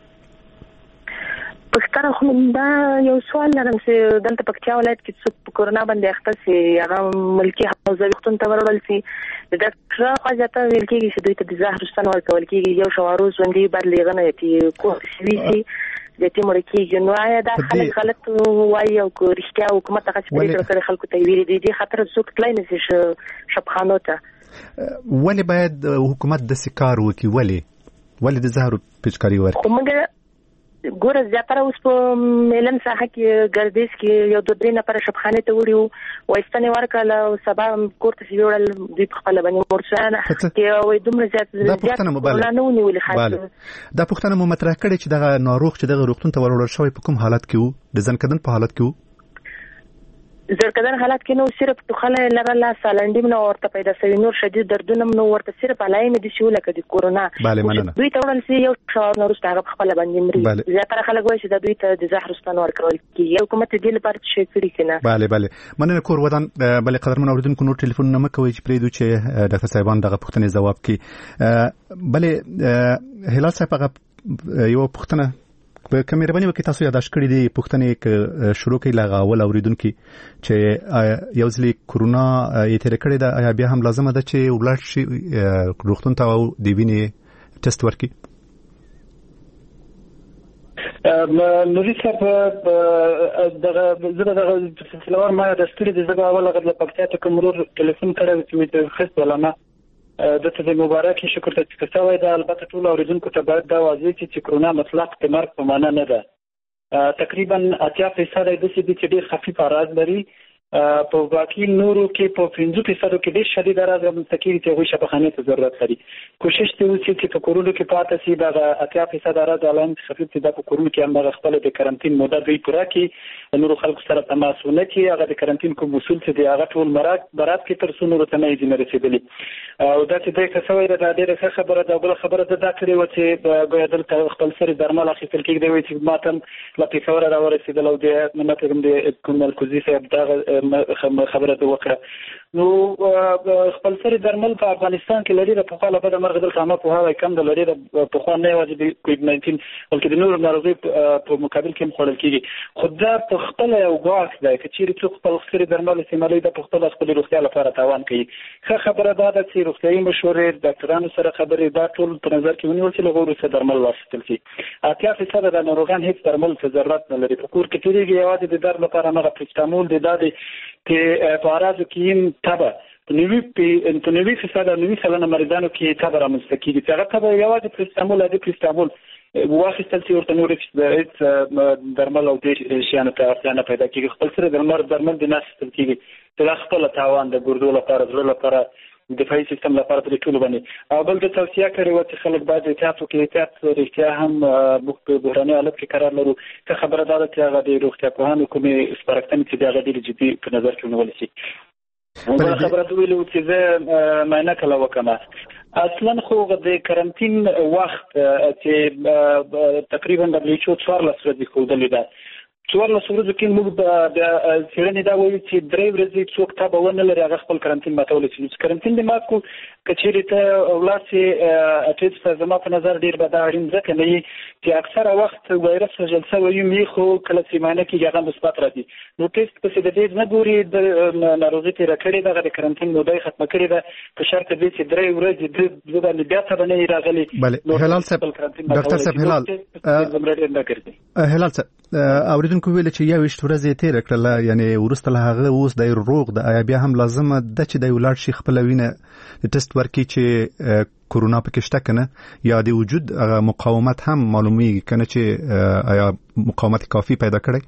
پوښتنه خو دا یو سوال لرم چې دلته پکتیا ولایت کې څوک په کرونا باندې اخته سي هغه ملکي حوزه ویښتون ته وروړل سي د ډاکټر خوا زیاته ویل کېږي چې دوی ته د زهر ستن ورکول کېږي. یو شوارو ژوندي بد لیغنه یې کوه شوي سي د دې مړ کېږي. نو آیا دا خلک غلط وایي او که رښتیا حکومت هغه چې پرېکړه کړې خلکو ته یې ویلي دي دې خاطر څوک تللی نه شي شبخانو ته؟ ولې باید حکومت داسې کار وکړي؟ ولې ولې د زهرو پیچکاري ورکړي؟ خو موږ ګوره زیاتره اوس په میلن ساحه کې ګردیز کې یو دوه درې نفره شبخانې ته وړي وو، وایستنې ورکړله او سبا کور ته چې وړل دوی په خپله باندې مورچیان کې وایي دومره زیات زیات کرونا نه ونیولې خاص. دا پوښتنه مو مطرح کړې چې دغه ناروغ چې دغه روغتون ته وروړل شوی په کوم حالت کې وو؟ د ځنکدن په حالت کې وو؟ زرکدن حالات کې نو صرف ټوخله لرله، سالنډیم نو ورته پیدا شوی، نور شدید دردونه نو ورته صرف علائم دي چې ولکه د کورونا. دوی ته وړل سي یو شاور نو وروسته هغه په خپله باندې مري. زیاتره خلک وایي چې د دوی ته د زهر ستن ورکول کېږي. حکومت دې لپاره څه شی کړي که نه؟ بله بله مننه کور ودان. بلې قدرمن اورېدونکو نور ټلیفونونه مه کوئ چې پرېږدو چې ډاکټر صاحبان دغه پوښتنې ځواب کړي. بلې هلال صاحب هغه یوه پوښتنه که مهرباني وکړئ تاسو یاداشت کړي دي پوښتنې که شروع کړئ له هغه اول اورېدونکي چې یو ځلې کرونا یې تېره کړې ده آیا بیا هم لازمه ده چې ولاړ شي روغتون ته او د وینې ټسټ ورکړي؟ نوري صاحب دغه زه دغه سلسلهوار ما یاداشت کړي دي. زه اول هغه له پکتیا ته کوم ورور ټلیفون کړی چې مې ترخیص ولانه دته د مبارک شکر ته چې څه وای دا البته ټول اوریدونکو ته باید دا واضح شي چې کرونا مطلق د مرګ په معنا نه ده. تقریبا اتیا فیصد د دې چې ډېر خفیف اعراض لري په باقي نورو کې په پنځه فیصد کې ډېر شدید راز مستقیل ته غوښه بخانه ته ضرورت لري. کوشش ته وکړي چې په کورونو کې پاتې شي دا اتیا فیصد راز اعلان خفیف دي په کورونو کې هم خپل د کارانتین موده دوی پوره کړي، نورو خلکو سره تماس ونه کړي، هغه د کارانتین کوم اصول چې دی هغه ټول مراد برات کې تر څو نور ته نه دي رسیدلي. او دا چې د کسوي د ډېر ښه خبره ده. بل خبره ده دا کړي و چې ګویا دلته خپل سره درمل اخیستل کېږي دی چې ماتم لا پیښور را ورسېدل او د منطقه د کومل کوزي صاحب دا خبره ده وکړه. نو خپل سره درمل په افغانستان کې لري په خاله په مرغ دل خامه په هوا کم د لري په خو نه واجب کووډ ناینټین بلکې د نور ناروغي په مقابل کې مخړل کېږي. خو دا په خپل یو غواخ دی چې چیرې څوک خپل سره درمل استعمالوي د خپل خپل روغتیا لپاره تاوان کوي. ښه خبره ده چې روغتیايي مشورې د ډاکټرانو سره خبرې دا ټول په نظر کې ونیول چې له غوړو سره درمل واخیستل شي. اتیا فیصد د ناروغان هیڅ درمل ته ضرورت نه لري. په کور کې تیریږي یوازې د درد لپاره هغه پرسټامول دی دا دی چې په اراضو کې تبه نوی په نوی فیصد نوی سلنه مریضانو کې تبه رامنځته کیږي چې هغه تبه یوازې پرسټامول دی پرسټامول واخیستل چې ورته نور هیڅ درمل او دې شیانو ته اړتیا نه پیدا کیږي. خپل سره درمل درمل د ناستل کیږي چې خپل تاوان د ګردو لپاره زړه لپاره دفاعي سیستم لپاره په ټولو باندې. او بل د توصیه کړي و چې خلک باید احتیاط وکړي. احتیاط رښتیا هم په بحراني حالت کې قرار لرو. که خبره ده چې هغه د روغتیا پوهانو کومې سپارښتنې چې د هغه ډېرې جدي په نظر کې ونیول شي. بله خبره ده ویلو چې زه معاینه کله وکړم. اصلا خو د کارانتین وخت چې تقریبا دبلیو ایچ او څوارلس ورځې ښودلې ده. څوارلس ورځو کې موږ د څېړنې دا وایو چې درې ورځې څوک تبه ونه لري هغه خپل کارانتین ماتولی شي. چې کارانتین دې مات کړو که چېرې ته ولاړ شې ټیسټ ته زما په نظر ډېر به دا اړین ځکه نه وي چې اکثره وخت وایرس وژل شوی وي خو کله چې معاینه کېږي هغه مثبت راځي. نو ټیسټ پسې د دې نه ګوري د ناروغي تېره کړې ده هغه د کارانتین موده یې ختمه کړې ده په شرط دې چې درې ورځې ده باندې بیا تبه نه وي راغلي. هلال صاحب ډاکټر صاحب هلال هلال صاحب اوریدونکو ویل چې یو ویشت ورځې تېره کړله یعنی وروسته له هغه اوس دی روغ ده. آیا بیا هم لازمه ده چې دی ولاړ شي خپله وینه د ټسټ ورکړي چې کورونا پکې شته که نه یا د وجود مقاومت هم معلومیږي که نه چې آیا مقاومت کافي پیدا کړی؟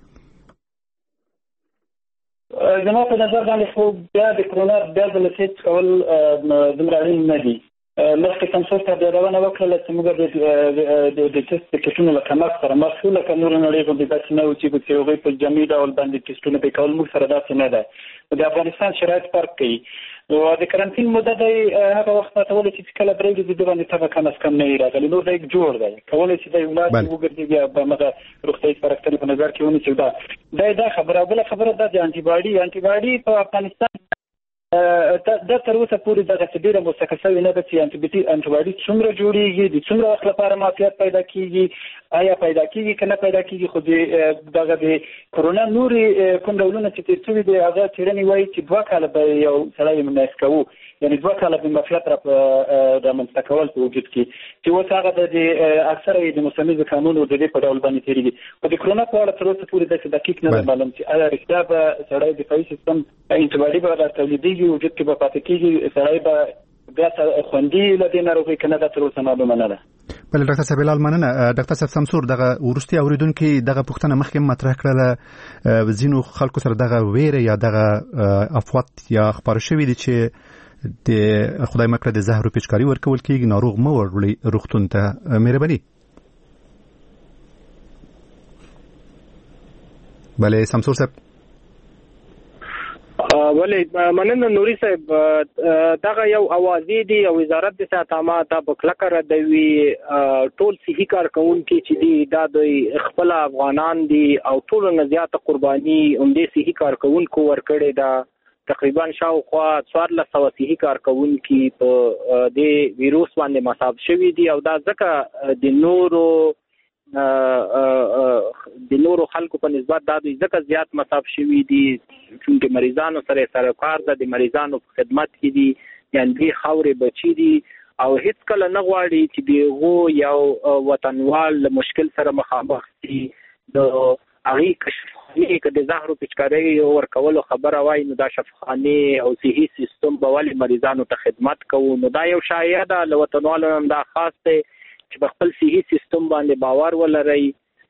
زما په نظر باندې خو بیا د کورونا بیا ځله ټسټ کول دومره اړین نه دي. مخکې کنسول ته یادونه وکړله چې موږ د ټسټ د کټونو له کمښت سره مخ شو لکه نورو نړۍ غوندې داسې نه و چې په هغوی په جمعي ډول باندې ټسټونه پرې کول موږ سره داسې نه ده. د افغانستان شرایط فرق کوي. نو د کارانتین موده دی هغه وخت ماتولی چې کله درې ورځې د باندې تبه کم از کم نه وي راغلي. نور دی جوړ دی کولی چې دی ولاړ شي وګرځي بیا به همغه روغتیایي سپارښتنې په نظر کې ونیسي. دا دی دا خبره. بله خبره دا د انټي باډي انټي باډي په افغانستان دا تر اوسه پورې دغه ډېره موثقه شوې نه ده چې انټي باډي څومره جوړېږي د څومره وخت لپاره معافیت پیدا کېږي آیا پیدا کېږي که نه پیدا کېږي. خو د دغه د کورونا نورې کوم ډولونه چې تېر شوي دي هغه څېړنې وایي چې دوه کاله به یو سړی منعکس کوو یعنی دوه کاله به معافیت را رامنځته کول په وجود کې چې اوس هغه د اکثره د موسمي زکامونو د دې په ډول باندې تېرېږي. خو د کورونا په اړه تر اوسه پورې داسې دقیق نه ده معلوم چې آیا رښتیا به سړی دفاعي سیستم انټي باډي به را تولیدېږي وجود کې به پاتې کېږي سړی به بیا خوندي له دې ناروغۍ که نه ده تر اوسه معلومه نه ده. بله ډاکټر صاحب هلال مننه. ډاکټر صاحب سمسور دغه وروستي اورېدونکي دغه پوښتنه مخکې مطرح کړله ځینو خلکو سره دغه ویره یا دغه افواط یا خپاره شوي دي چې د خدای مکړه د زهرو پیچکاري ورکول کېږي ناروغ مه وړئ روغتون ته. مهرباني. بله سمسور صاحب. ولې مننه نوري صاحب. دغه یو اوازې دی او وزارت د صحت عامه ته په کلکه ردوي ټول صحي کارکونکي چې دي دا د خپل افغانان دي او ټول نه زیاته قرباني همدې صحي کارکونکو ورکړې ده. تقریبا شاوخوا څوارلس سوه صحي کارکونکي په دې ویروس باندې مصاب شوي دي او دا ځکه د نورو د نورو خلکو په نسبت دا دوی ځکه زیات مصاب شوي دي چې مریضانو سره سره کار ده د مریضانو په خدمت کې دي یعنې دې خاورې بچي دي او هیڅ کله نه غواړي چې د هغو یو وطنوال له مشکل سره مخامخ شي. د هغې کشفخانې که د زهرو پیچکارۍ ورکولو خبره وایي نو دا شفاخانې او صحي سیستم به ولې مریضانو ته خدمت کوو. نو دا یو شایعه ده له وطنوالو هم دا خاص دی چې په خپل صحي سیستم باندې باور ولرئ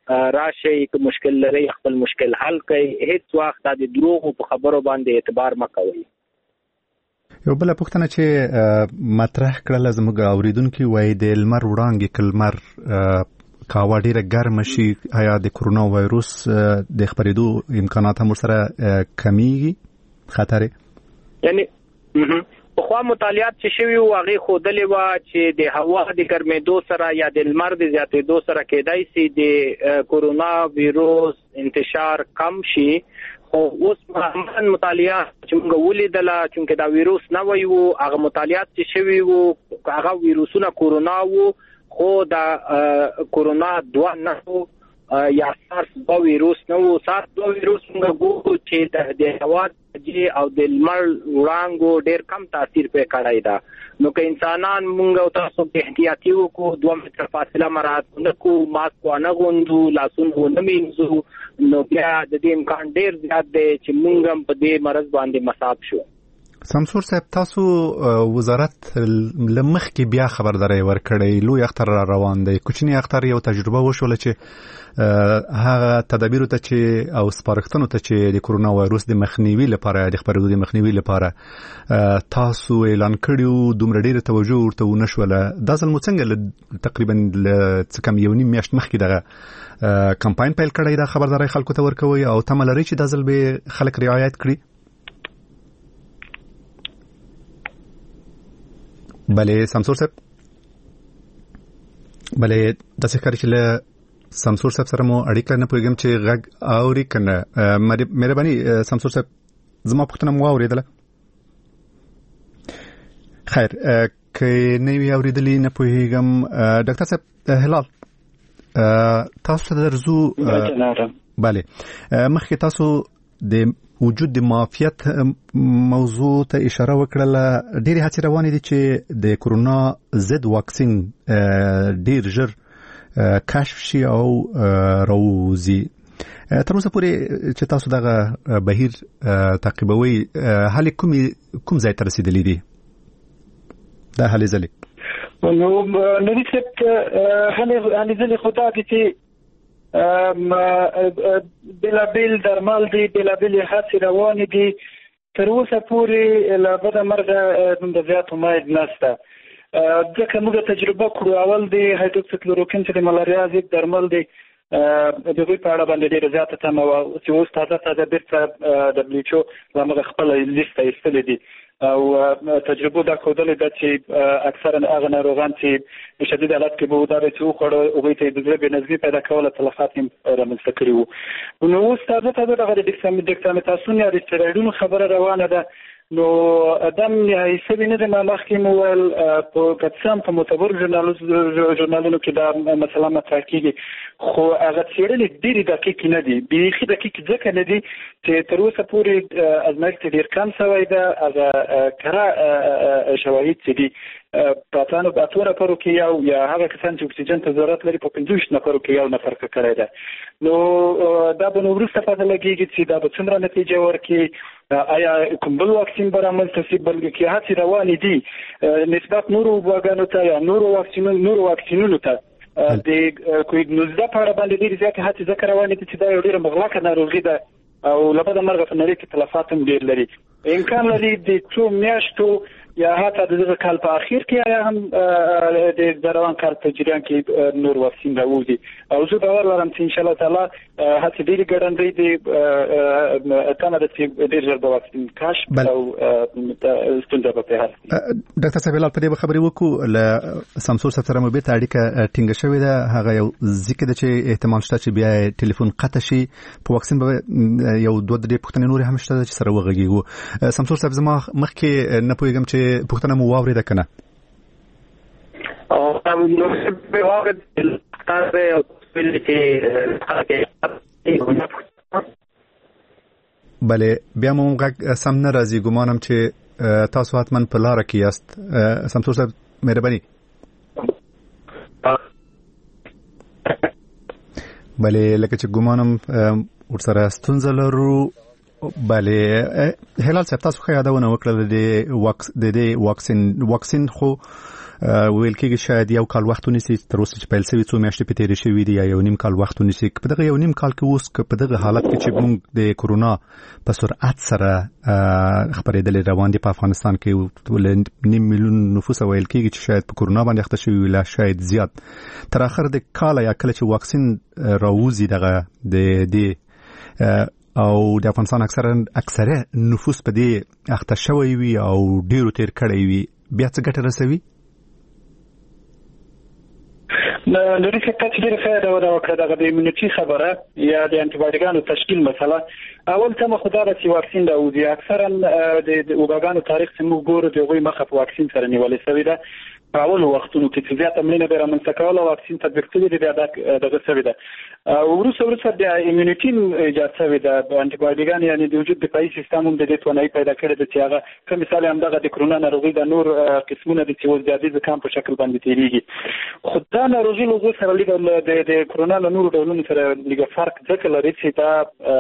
راشي که مشکل لري خپل مشکل حل کړئ. هیڅ وخت د دروغو په خبرو باندې اعتبار مه کوئ. یو بل پوښتنه چې مطرح کړل زموږ اوریدونکو وایي د لمر وړانګې کلمر کاوه ډیره ګرمه شي آیا د کرونا وایروس د خپرېدو امکانات هم سره کمیږي خطر یعنی په خوا مطالعات چې شوي وو هغه خودلې و چې د هوا د ګرمېدو سره یا د لمر د زیاتېدو سره کېدای شي د کرونا وایروس انتشار کم شي. خو اوس هم مطالعات چې موږ ولیدله چې دا وایروس نه وي وو هغه مطالعات چې شوي وو هغه وایروسونه کرونا وو خو دا کرونا دوه نه وو یا سارس دو وایروس نه وو. سارس دو وایروس موږ ګورو چې د هوا او د لمر وړانګو ډېر کم تاثیر پې کړی ده. نو که انسانان موږ او تاسو احتیاطي وکړو دوه متره فاصله مراعات وکړو ماسک ونه غوندو لاسونه ونه مینځو نو بیا د دې امکان ډېر زیات دی چې موږ هم په دې مرض باندې مصاب شو. سمسور صاحب تاسو وزارت لمخکې بیا خبرداري ورکړې لوی اختر را روان دی. کوچنی اختر یو تجربه وشول چې هغه تدابیر ته چې او سپارښتنو ته چې د کرونا وایروس د مخنیوي لپاره د خبرېدو د مخنیوي لپاره تاسو اعلان کړیو دومره ډیره توجه ورته ونشوله. دا ځل مو څنګه تقریبا څه کم یو نیم میاشت مخکې دغه کمپاین پیل کړی دا خبرداري خلکو ته ورکوي او تمه لري چې دا ځل به خلک رعایت کړي؟ بله سمسور صاحب بله داسې ښکاري چې له سمسور صاحب سره مو اړیکه نه پوهېږم چې غږ اوري که نه. مهرباني سمسور صاحب زما پوښتنه مو واورېدله؟ خیر که نه وي اورېدلي نه پوهېږم. ډاکټر صاحب هلال تاسو ته درځو. بله مخکې تاسو د وجود د معافیت موضوع ته اشاره وکړله. ډېرې هڅې روانې دي چې د کرونا ضد واکسین ډېر ژر کشف شي او راووځي. تر اوسه پورې چې تاسو دغه بهیر تعقیبوئ هلې کوم ځای ته رسېدلي دي دا هلې ځلې؟ نو نوري صاحب هلې ځلې خو دا دي چې بلابل درمل دي بلابل هڅې روانې دي. تر اوسه پورې له بده مرغه دومره زیات امید نشته ځکه موږ تجربه کړو. اول د هایدروکسیکلوروکین چې د ملاریا ضد درمل دي د هغوی په اړه باندې ډېره زیاته تمه وه چې اوس تازه تازه بېرته دبلیو ایچ او له همغه خپله لیست ایستلې دي او تجربو دا ښودلې ده چې اکثرا هغه ناروغان چې شدید حالت کې به وو دا به چې وخوړه هغوی ته یې د زړه بېنظمي پیدا کوله تلفات یې رامنځته کړي وو. نو اوس تازه تازه دغه د ډیکسامتاسون یا د سټیرویډونو خبره روانه ده. نو دا نهایي سوي نه ده. ما مخکې مو ویل په کتسام په معتبرو ژورنالونو کې دا مسله مطرح کېږي خو هغه څېړنې ډېرې دقیقې نه دي بیخي دقیقې ځکه نه دي چې تر اوسه پورې ازمایښت ډېر کم شوی ده. هغه کره شواهد چې دي په اتو اتو نفرو کې یو یا هغه کسان چې اکسیجن ته ضرورت لري په پنځه ویشت نفرو کې یو نفر کړی ده. نو دا به نو وروسته پته لګېږي چې دا به څومره نتیجه ورکړي. آیا کوم بل واکسین به رامنځته شي بلکې کې هڅې روانې دي نسبت نورو واګانو ته یا نورو واکسینونو نورو واکسینونو ته د کووید نوزده په اړه باندې ډېرې زیاتې هڅې ځکه روانې دي چې دا یو ډېره مغلقه ناروغي ده او له بده مرغه په نړۍ کې تلفات هم ډېر لري. امکان لري د څو میاشتو یا حتی د دغه کال په اخر کې یا هم د روان کال په جریان کې نور واکسین راوځي او زه باور لرم چې ان شاء الله تعالی هڅې ډېرې ګړندۍ دي تمه ده چې ډېر ژر به واکسین کشف او ستونزه به پرې حل شي. ډاکټر صاحب هلال په دې به خبرې وکړو له سمسور صاحب سره مو بېرته اړیکه ټینګه شوې ده. هغه یو ذکر ده چې احتمال شته چې بیا ټلیفون قطع شي په واکسین به یو دوه درې پوښتنې نورې هم شته چې سره وغږېږو. سمسور صاحب زما مخکې نه پوهېږم چې پوښتنه مو واورېده که نه؟ بله بیا مو غږ سم نه راځي. ګمانم چې تاسو حتما په لاره کې یاست. سمسور صاحب مهرباني. بله لکه چې ګمانم ورسره ستونزه لرو. بله هلال صاحب تاسو ښه یادونه وکړله د دې واکسین واکسین خو ویل کېږي شاید یو کال وخت ونیسي تر اوسه چې پیل شوی څو میاشتې په تېرې شوي دي یا یو نیم کال وخت ونیسي. په دغه یو نیم کال کې اوس په دغه حالت کې چې موږ د کرونا په سرعت سره خبرېدلې روان دي په افغانستان کې نیم میلیون نفوس ویل کېږي چې شاید په کرونا باندې اخته شوي وي لا شاید زیات تر اخر د کال یا کله چې واکسین راوځي دغه د دې او د افغانستان اکثره اکثره نفوس په دې اخته شوی وي او ډیرو تیر کړی وي بیا څه ګټه رسوي؟ نوري سکتا چې ډېر ښه ډول وکړه دغه د ایمونیټي خبره یا د انټي باډیګانو تشکیل مسله. اول ته خو دا چې واکسین راوځي اکثرا د وباګانو تاریخ چې موږ ګورو د هغوی مخه په واکسین سره نیولې شوې ده. په اولو وختونو کې چې زیاته مړینه به رامنځته کوله واکسین تطبیق شوی دی بیا دغه شوې ده. وروسته وروسته د ایمونیټي ایجاد شوې ده انټي باډیګان یعنې د وجود دفاعي سیستم هم د دې توانایي پیدا کړې ده چې هغه که مثال همدغه د کرونا ناروغي د نور قسمونه دي چې اوس د عادي زکام په شکل باندې تېرېږي. خو دا ناروغي له هغو سره لږ د کرونا له نورو ډولونو سره لږ فرق ځکه لري چې دا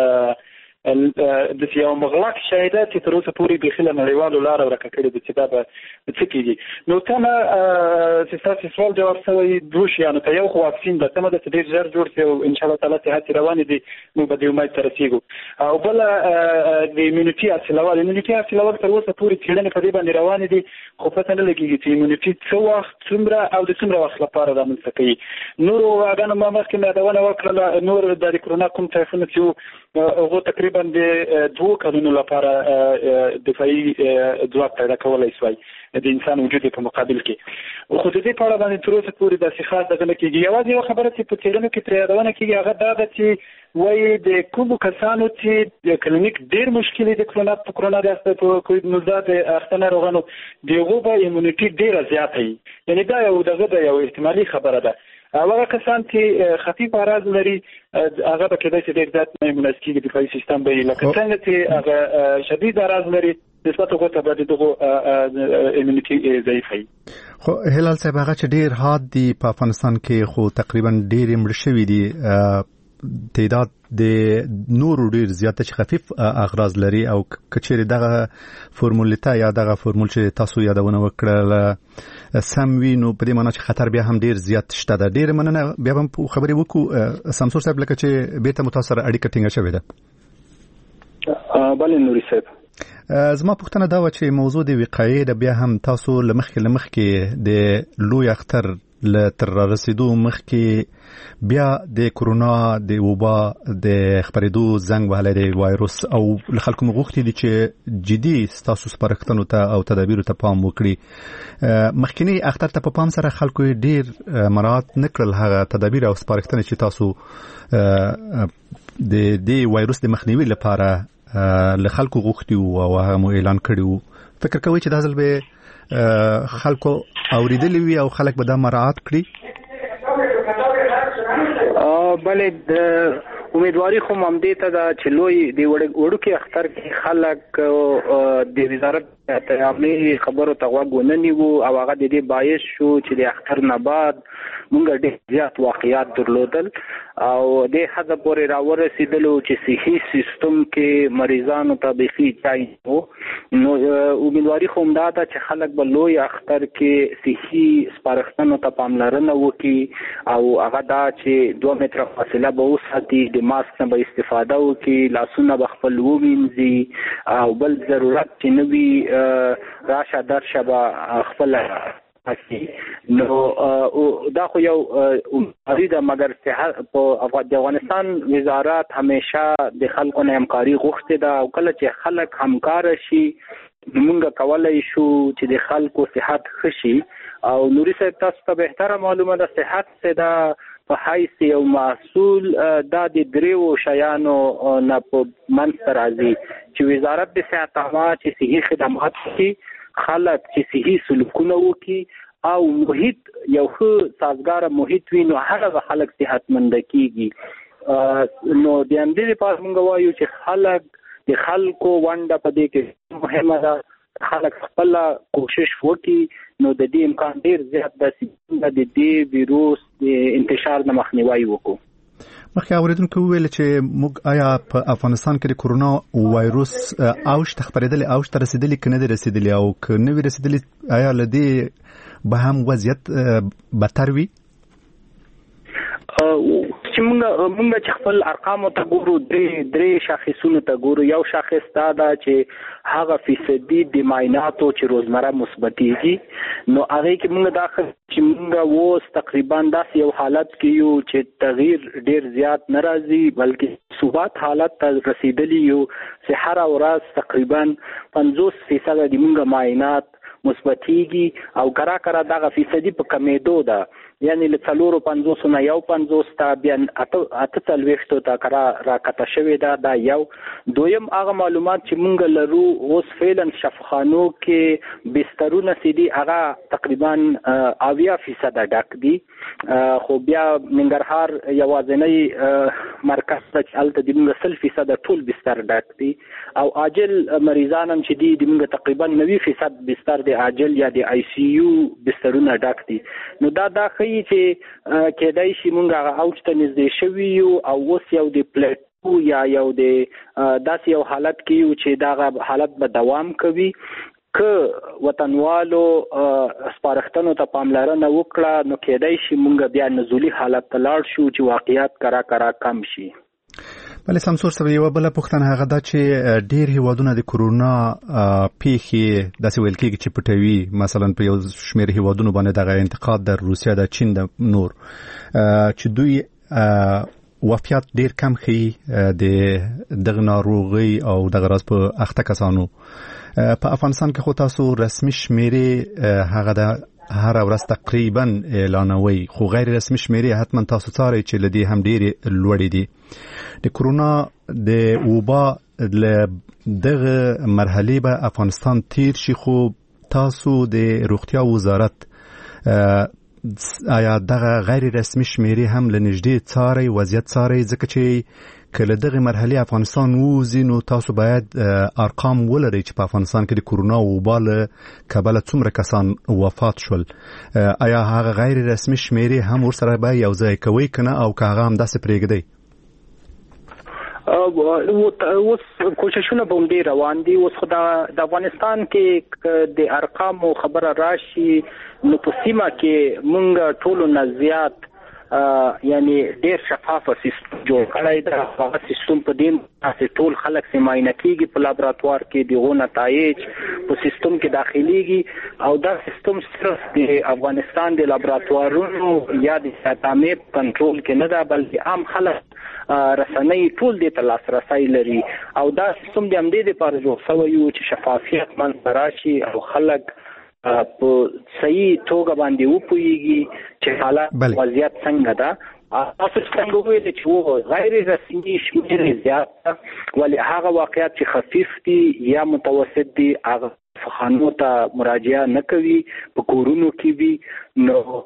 د یو مغلق شی ده چې تر اوسه پورې بیخي له نړیوالو لاره ورکه کړې ده چې دا به څه کېږي. نو تمه چې ستاسو سوال جواب شوی دوه شیانو ته یو خو واکسین ده تمه ده چې ډېر ژر جوړ شي او انشاءالله تعالی چې هڅې روانې دي موږ به دې امید ته رسېږو. او بله د ایمونیټي حاصلول ایمونیټي حاصلول تر اوسه پورې څېړنې په دې باندې روانې دي خو پته نه لګېږي چې ایمونیټي څه وخت څومره او د څومره وخت لپاره رامنځته کوي. نورو هغانو ما مخکې مې یادونه وکړله نور د کرونا کوم طیفونه چې هغو تقریبا د دوه کلونو لپاره دفاعي ځواک پیدا کولی شوی د انسان وجود په مقابل کې. خو د دې په اړه باندې تر اوسه پورې داسې خاص دغه نه کېږي. یوازې یوه خبره چې په څېړنو کې ترې یادونه کېږي هغه دا ده چې وایي د کومو کسانو چې د کلینیک ډېر مشکل د کرونا په کرونا د کووید نولس د اخته ناروغانو د هغو به ایمونیټي ډېره زیاته وي. یعنې دا یو دغه د یو احتمالي خبره ده. هغه کسان چې خفیف اعراض لري هغه به کېدای شي ډېر زیات ایمونایز کېږي دفاعي سیستم به یې لکه څنګه چې هغه شدید اعراض لري نسبت هغو ته به د دغو ایمونیټي ضعیفه وي. خو هلال صاحب هغه چې ډېر حاد دي په افغانستان کې خو تقریبا ډېر یې مړه شوي دي تعداد د نورو ډیر زیاته چې خفیف اغراض لري او کچېرې دغه فرمولیته یا دغه فرمول چې تاسو یادونه وکړه سم وي نو په دې معنی چې خطر بیا هم ډیر زیات شته ده. ډیر مننه بیا هم خبرې وکړو سمسور صاحب لکه چې بیرته متاثر اړیکه ټینګه شوې ده. بله نوري صاحب زما پوښتنه دا و چې موضوع د وقایې د بیا هم تاسو لمخکې لمخکې د لوی اختر ل تر رسیدو مخکې بیا د کرونا د وبا د خبرېدو زنګ وهلی دی وایروس او خلکو غوښتي دي چې جدي ستاسو سپارښتنو ته او تدابیرو ته پام وکړي. مخکینی اختر ته په پام سره خلکو ډیر مراعات نه کړل هغه تدابیر او سپارښتنې چې تاسو د دې وایروس د مخنیوي لپاره له خلکو غوښتي او هغه مو اعلان کړي وو. فکر کوئ چې دا ځل به خلکو اوریدلی وي او خلک به دا مراعات کړي؟ بله امیدواري خو همدې ته ده چې لوی د وړوکي اختر کې خلک د وزارت عامې خبرو ته غوږ ونه نیوو او هغه د دې باعث شو چې د اختر نه بعد موږ ډېر زیات واقعیات درلودل او د حد پورې راورسېدلو چې صحي سیستم کې مریضانو ته بیخي ځای و. نو امیدواري خو همدا ده چې خلک به لوی اختر کې صحي سپارښتنو ته پاملرنه وکړي او هغه دا چې دوه متره فاصله به وساتي، د ماسک نه به استفاده وکړي، لاسونه به خپل ووینځي او بل ضرورت چې نه وي راشه درشه به خپل نو دا خو یو اړتیا ده. مګر په افغانستان وزارت همیشه د خلکو نه همکاري غوښتې ده او کله چې خلک همکار شي موږ کولای شو چې د خلکو صحت ښه شي. او نوري صاحب تاسو ته بهتره معلومه ده صحت څه ده په حیث یو محصول دا د دریو شیانو نه په منځ راځي چې وزارت د صحت عامه چې صحي خدمات کوي، خلک چې صحي سلوکونه وکړي او محیط یو ښه سازګاره محیط وي نو هغه خلک صحتمند کیږي. نو د همدې لپاره موږ وایو چې خلک د خلکو ونډه په دې کې مهمه ده. خلک خپل کوشش وکړي نو د دې امکان ډیر زیات ده چې د دې ویروس د انتشار نه مخنیوي وکړو. مخکې اوریدونکو ویل چې موږ آیا په افغانستان کې د کرونا وایروس اوج ته خبرېدلې اوج ته رسیدلې کنه دې رسیدلې او کنه وی رسیدلې آیا لدی به هم وضعیت بدتر وي؟ چې موږ موږ چې خپل ارقام ته ګورو درې درې شاخصونو ته ګورو. یو شاخص دا ده چې هغه فیصدي د معایناتو چې روزمره مثبتېږي، نو هغه کې موږ دا چې موږ اوس تقریبا داسې یو حالت کې یو چې تغییر ډیر زیات نه راځي بلکې ثبات حالت ته رسیدلی یو چې هر ورځ تقریبا پنځوس فیصد د موږ معاینات مثبتېږي او کرا کرا دغه فیصدي په کمیدو ده، یعنی له څلورو پنځوسو نه یو پنځوس ته بیا اته څلوېښتو ته کرا راکته شوې ده. دا یو. دویم هغه معلومات چې موږ لرو اوس فعلا شفاخانو کې بسترونه چې دي هغه تقریبا اویا فیصد ډک دي، خو بیا ننګرهار یوازینی مرکز ته چې هلته د موږ سل فیصد ټول بستر ډک دي او عاجل مریضان هم چې دي د موږ تقریبا نوي فیصد بستر د عاجل یا د آی سی یو بسترونه ډک دي. نو دا دا ښیي چې کېدای شي موږ هغه اوج ته نږدې شوي یو او اوس یو د پلیټو یا یو د داسې یو حالت کې یو چې دغه حالت به دوام کوي. که وطنوالو سپارښتنو ته پاملرنه وکړه نو کېدای شي موږ بیا نزولي حالت ته لاړ شو چې واقعیت کرا کرا کم شي. بله سمسور صاحب، یوه بله پوښتنه هغه ده چې ډېر هیوادونه د کورونا پیښې داسې ویل کېږي چې پټوي، مثلا په یو شمېر هیوادونو باندې دغه انتقاد د روسیه د چین د نور چې دوی وفیات ډېر کم ښیي د دغه ناروغۍ او دغه راز په اخته کسانو. په افغانستان کې خو تاسو رسمي شمېرې هغه د هر ورځ تقریبا اعلانوي، خو غیر رسمي شمېرې حتما تاسو څارئ چې له دې هم ډېرې لوړې دي. د کورونا د وبا له دغه مرحلې به افغانستان تیر شي، خو تاسو د روغتیا وزارت آیا دغه غیر رسمي شمېرې هم له نږدې څارئ، وضعیت څارئ؟ ځکه چې که له دغه مرحلې افغانستان ووځي نو تاسو باید ارقام ولرئ چې په افغانستان کې د کورونا وبا له کبله څومره کسان وفات شول. آیا هغه غیر رسمي شمېرې هم ورسره به یو ځای کوئ که نه، او که هغه هم داسې پرېږدئ؟ اوس کوششونه به هم ډېر روان دي. اوس خو د افغانستان کې د ارقامو خبره راشي نو په سیمه کې موږ ټولو نه زیات یعنی ډېر شفافه سیستم جوړ کړی دی. هغه سیستم په دې چې ټول خلک چې معاینه کېږي په لابراتوار کې دغو نتایج په سیستم کې داخليږي او دا سیستم صرف د افغانستان د لابراتوارونو یا د ساتامې کنټرول کې نه ده بلکې عام خلک رسنۍ ټول دې ته لاسرسی لري او دا سیستم د همدې لپاره جوړ شوی و چې شفافیت منځته راشي او خلک په صحیح توګه باندې وپوهیږي چې حالات وضعیت څنګه ده. تاسو څنګه ویل چې غیر رسمي شمېرې زیات ده، ولې هغه واقعیت چې خفیف دي یا متوسط دي هغه خانو ته مراجعه نه کوي، په کورونو کې وي. نو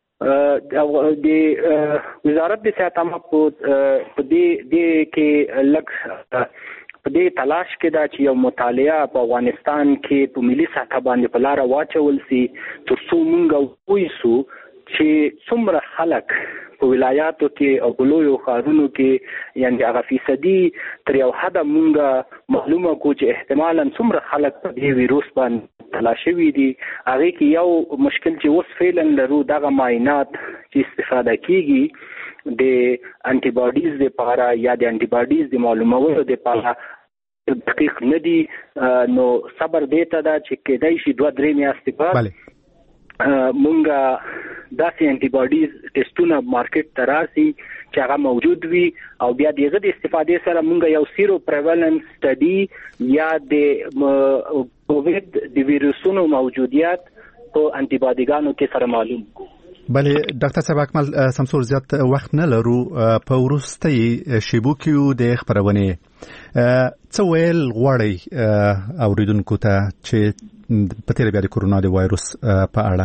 د وزارت د صحت عامه په دې کې لږ په دې تلاش کې دا چې یو مطالعه په افغانستان کې په ملي سطح باندې په لاره واچول سي تر څو موږ وایسو چې څومره خلک په ولایاتو کې او په لویو ښارونو کې یعنې هغه فیصدي تر یو حده موږ معلومه کړو چې احتمالا څومره خلک په دې ویروس باندې تلا شوي دي. هغې کې یو مشکل چې اوس فعلا لرو دغه معاینات چې استفاده کېږي د انټي باډیز دپاره یا د انټي باډیز د معلومولو دپاره دقیق نه دي. نو صبر دې ته ده چې کېدای شي دوه درې میاشتې بعد مونږ داسې انټي باډیز ټیسټونه مارکیټ ته راسي چې هغه موجود وي او بیا د هغه د استفادې سره مونږ یو سیرو پریوالنس سټډي یا د کووید د ویروسونو موجودیت په انټي باډیګانو کې سره معلوم کو. بله ډاکټر صاحب اکمل سمسور زیات وخت نه لرو، په وروستۍ شیبو کې د خبرونې څه ویل غواړئ اوریدونکو ته چې په تیره بیا د کورونا د وایروس په اړه؟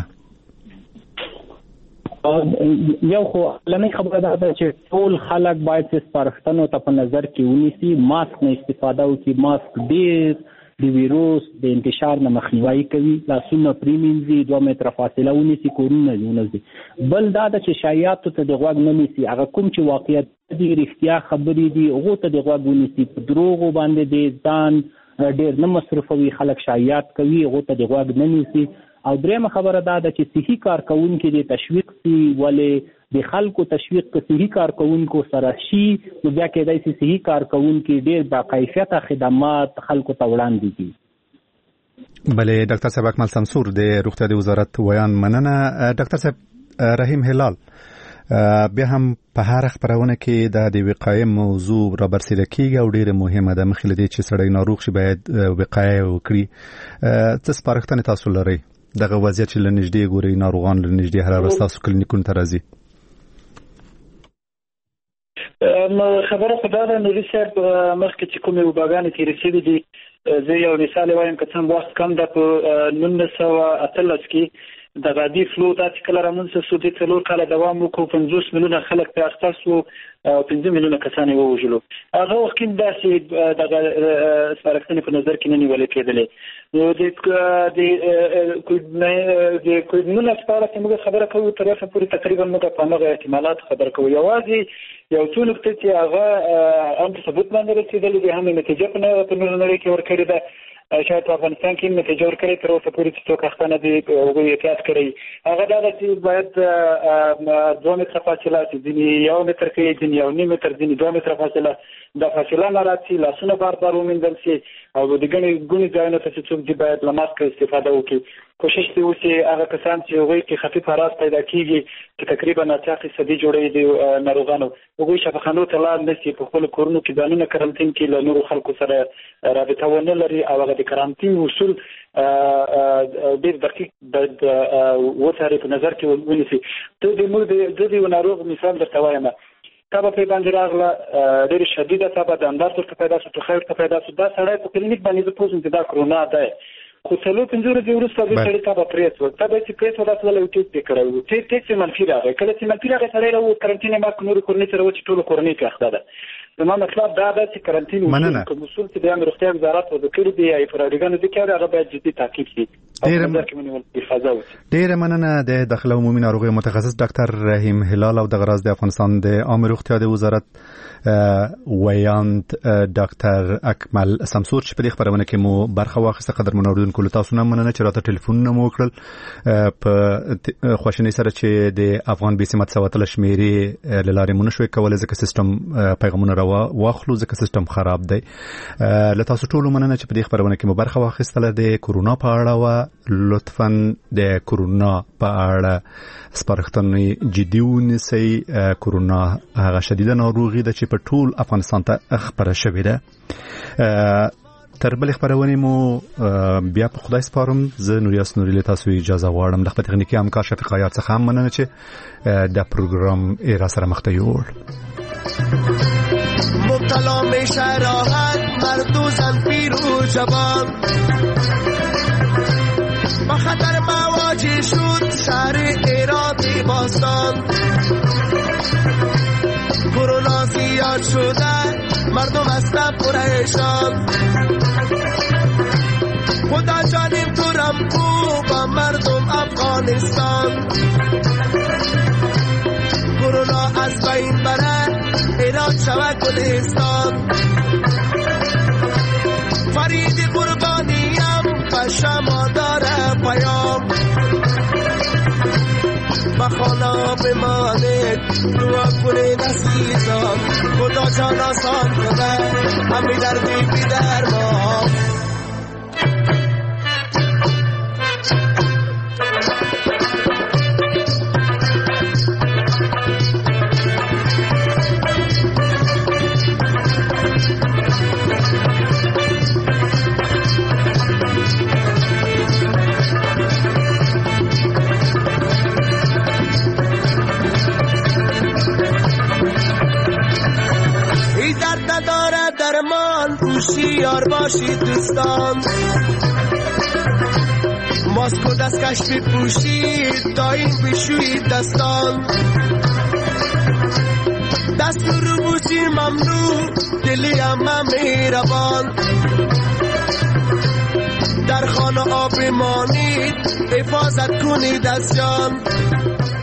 یو خو لنۍ خبره دا ده چې ټول خلک باید چې سپارښتنو ته په نظر کې ونیسي، ماسک نه استفاده وکړي. ماسک ډېر د ویروس د انتشار نه مخنیوي کوي، لاسونه پرېمینځي، دوه متره فاصله ونیسي، کورونه ونیسي. بل دا ده چې شایعاتو ته د غوږ نه نیسي، هغه کوم چې واقعیت دي رښتیا خبرې دي هغو ته د غوږ ونیسي. په دروغو باندې د ځان ډېر نه مصرفوي، خلک شایعات کوي هغو ته د غوږ نه نیسي او درېمه خبره دا ده چې صحي کارکونکي د تشویق سي ولې د خلکو تشویق که صحي کارکونکو سره شي نو بیا کېدای شي صحي کارکونکي ډېر با کیفیته خدمات خلکو ته وړاندې کړي. بله ډاکټر صاحب اکمل سمسور د روغتیا د وزارت ویان مننه. ډاکټر صاحب رحیم هلال بیا هم په هر خبرونه کې د د وقایې موضوع را برسېره کیږي او ډیره مهمه ده. مخکې لدې چې سړی ناروغ شي باید وقایه وکړي. څه سپارښتنې تاسو لرئ دغه وضعیت چې له نږدې ګورئ ناروغان له نږدې هره ورځ تاسو کلینیکونو ته راځي؟ خبره خو دا ده نوري صاحب مخکې چې کومې وباګانې تېرې شوي دي زه یو مثال وایم که څه هم وخت کم ده په نولس سوه اتلس کې د غادي فلو دا چې کله رامنځته شو د څلور کاله دوام وکړو پنځوس میلیونه خلک پرې اخته شو او پنځه میلیونه کسان یې ووژلو. هغه وخت کې داسې دغه سپارښتنې په نظر کې نه نیولې کېدلې. نو د د کووډ نولس په اړه چې موږ خبره کوو تر اوسه پورې تقریبا موږ په هماغه احتمالات خبره کوو. یوازې یو څو نقطې چې هغه هم په ثبوت باندې رسېدلې دي هم نتیجه په نړۍ کې ورکړې ده. شاید په افغانستان کې نتیجه ورکړې تر اوسه پورې چې څوک اخته نه دي هغوی احتیاط کړی. هغه دا ده چې باید دوه متره فاصله شي، ځینې یو متر کوي، ځینې یو نیم متر، ځینې دوه متره فاصله. دا فاصله مراعات شي، لاسونه بار بار ومینځل شي او د ګڼې ګونې ځایونو ته چې څوک دي باید له ماسک استفاده وکړي. کوشش دې وشي هغه کسان چې هغوی کې خفیف حراس پیدا کېږي چې تقریبا اتیا فیصدي جوړوي د ناروغانو، هغوی شفاخانو ته لاړ نه شي، په خپلو کورونو کې ځانونه کرنتین کې له نورو خلکو سره رابطه ونه لري او هغه د کرنتین اصول ډېر دقیق باید وڅاري، په نظر کې ونیسي. زه د یو ناروغ مثال درته وایم. تبه پرې باندې راغله ډېرې شدیده تبه، د انداز ورته پیدا شو، ټوخی ورته پیدا شو. دا سړی په کلینیک باندې زه پوه شوم چې دا کرونا دی، خو څلور پنځه ورځې وروسته دې سړي تبه پرې شوه. تبه چې پرې شوه داسې ویلی ټیسټ یې کړی و، ټیسټ یې منفي راغی. کله چې منفي راغی سړی راووت، کرنټین یې ماسک نورې کورنۍ سره و چې ټولو کورنۍ پرې اخته ده. زما مطلب دا ده چې کرنټین اصول کوم اصول چې د عامه روغتیا وزارت وضع کړي دي یا یې پر اړیکانو دي کړي هغه باید جدي تعقیب شي. ډېره مننه د داخله عمومي ناروغیو متخصص ډاکټر رحیم هلال او د غراز د افغانستان د عامه روغتیا د وزارت ویاند ډاکټر اکمل سمسور چې په دې خبرونه کې مو برخه واخیسته. قدرمنو اوریدونکو له تاسو نه مننه چې راته ټلیفونونه مو وکړل. په خواشینۍ سره چې د افغان بي سمت سواتل شمیرې له لارې مو نشوی کولی ځکه سیستم پیغامونه واخلو ځکه سیستم خراب دی. له تاسو ټولو مننه چې په دې خبرونه کې مو برخه واخیستله. د کورونا په اړه و لطفا د کورونا په اړه سپارښتنې جدي ونیسئ. کورونا هغه شدیده ناروغي ده چې په ټول افغانستان ته خپره شوې ده. تر بلې خبرونې مو بیا په خدای سپارم. زه نوریاس نوري له تاسو اجازه غواړم. د خپل تخنیکي همکار شفیق عیار څخه هم مننه چې د پروګرام یې را سره مخته یوړ. مبتلا میشه راحت مردوزن پیرو جوان، با خطر مواجه شد شهر ایران باستان. کرونا زیاد شده مردم هستن پریشان، خدا جانیم تو رمکو با مردم افغانستان. کرونا از بین بره ایران شود گلستان، فرید قربانیم به شما داره پیام. با خانا بمانید دعا کنید عزیزان، خدا جان آسان کنه همی دردی بی درمان. هوشیار باشید دوستان، ماسک و دستکش بپوشید دایم بشویید دستان. دستور رو بوسی ممنوع دلی همه مهربان، در خانه آب مانید حفاظت کنید از جان.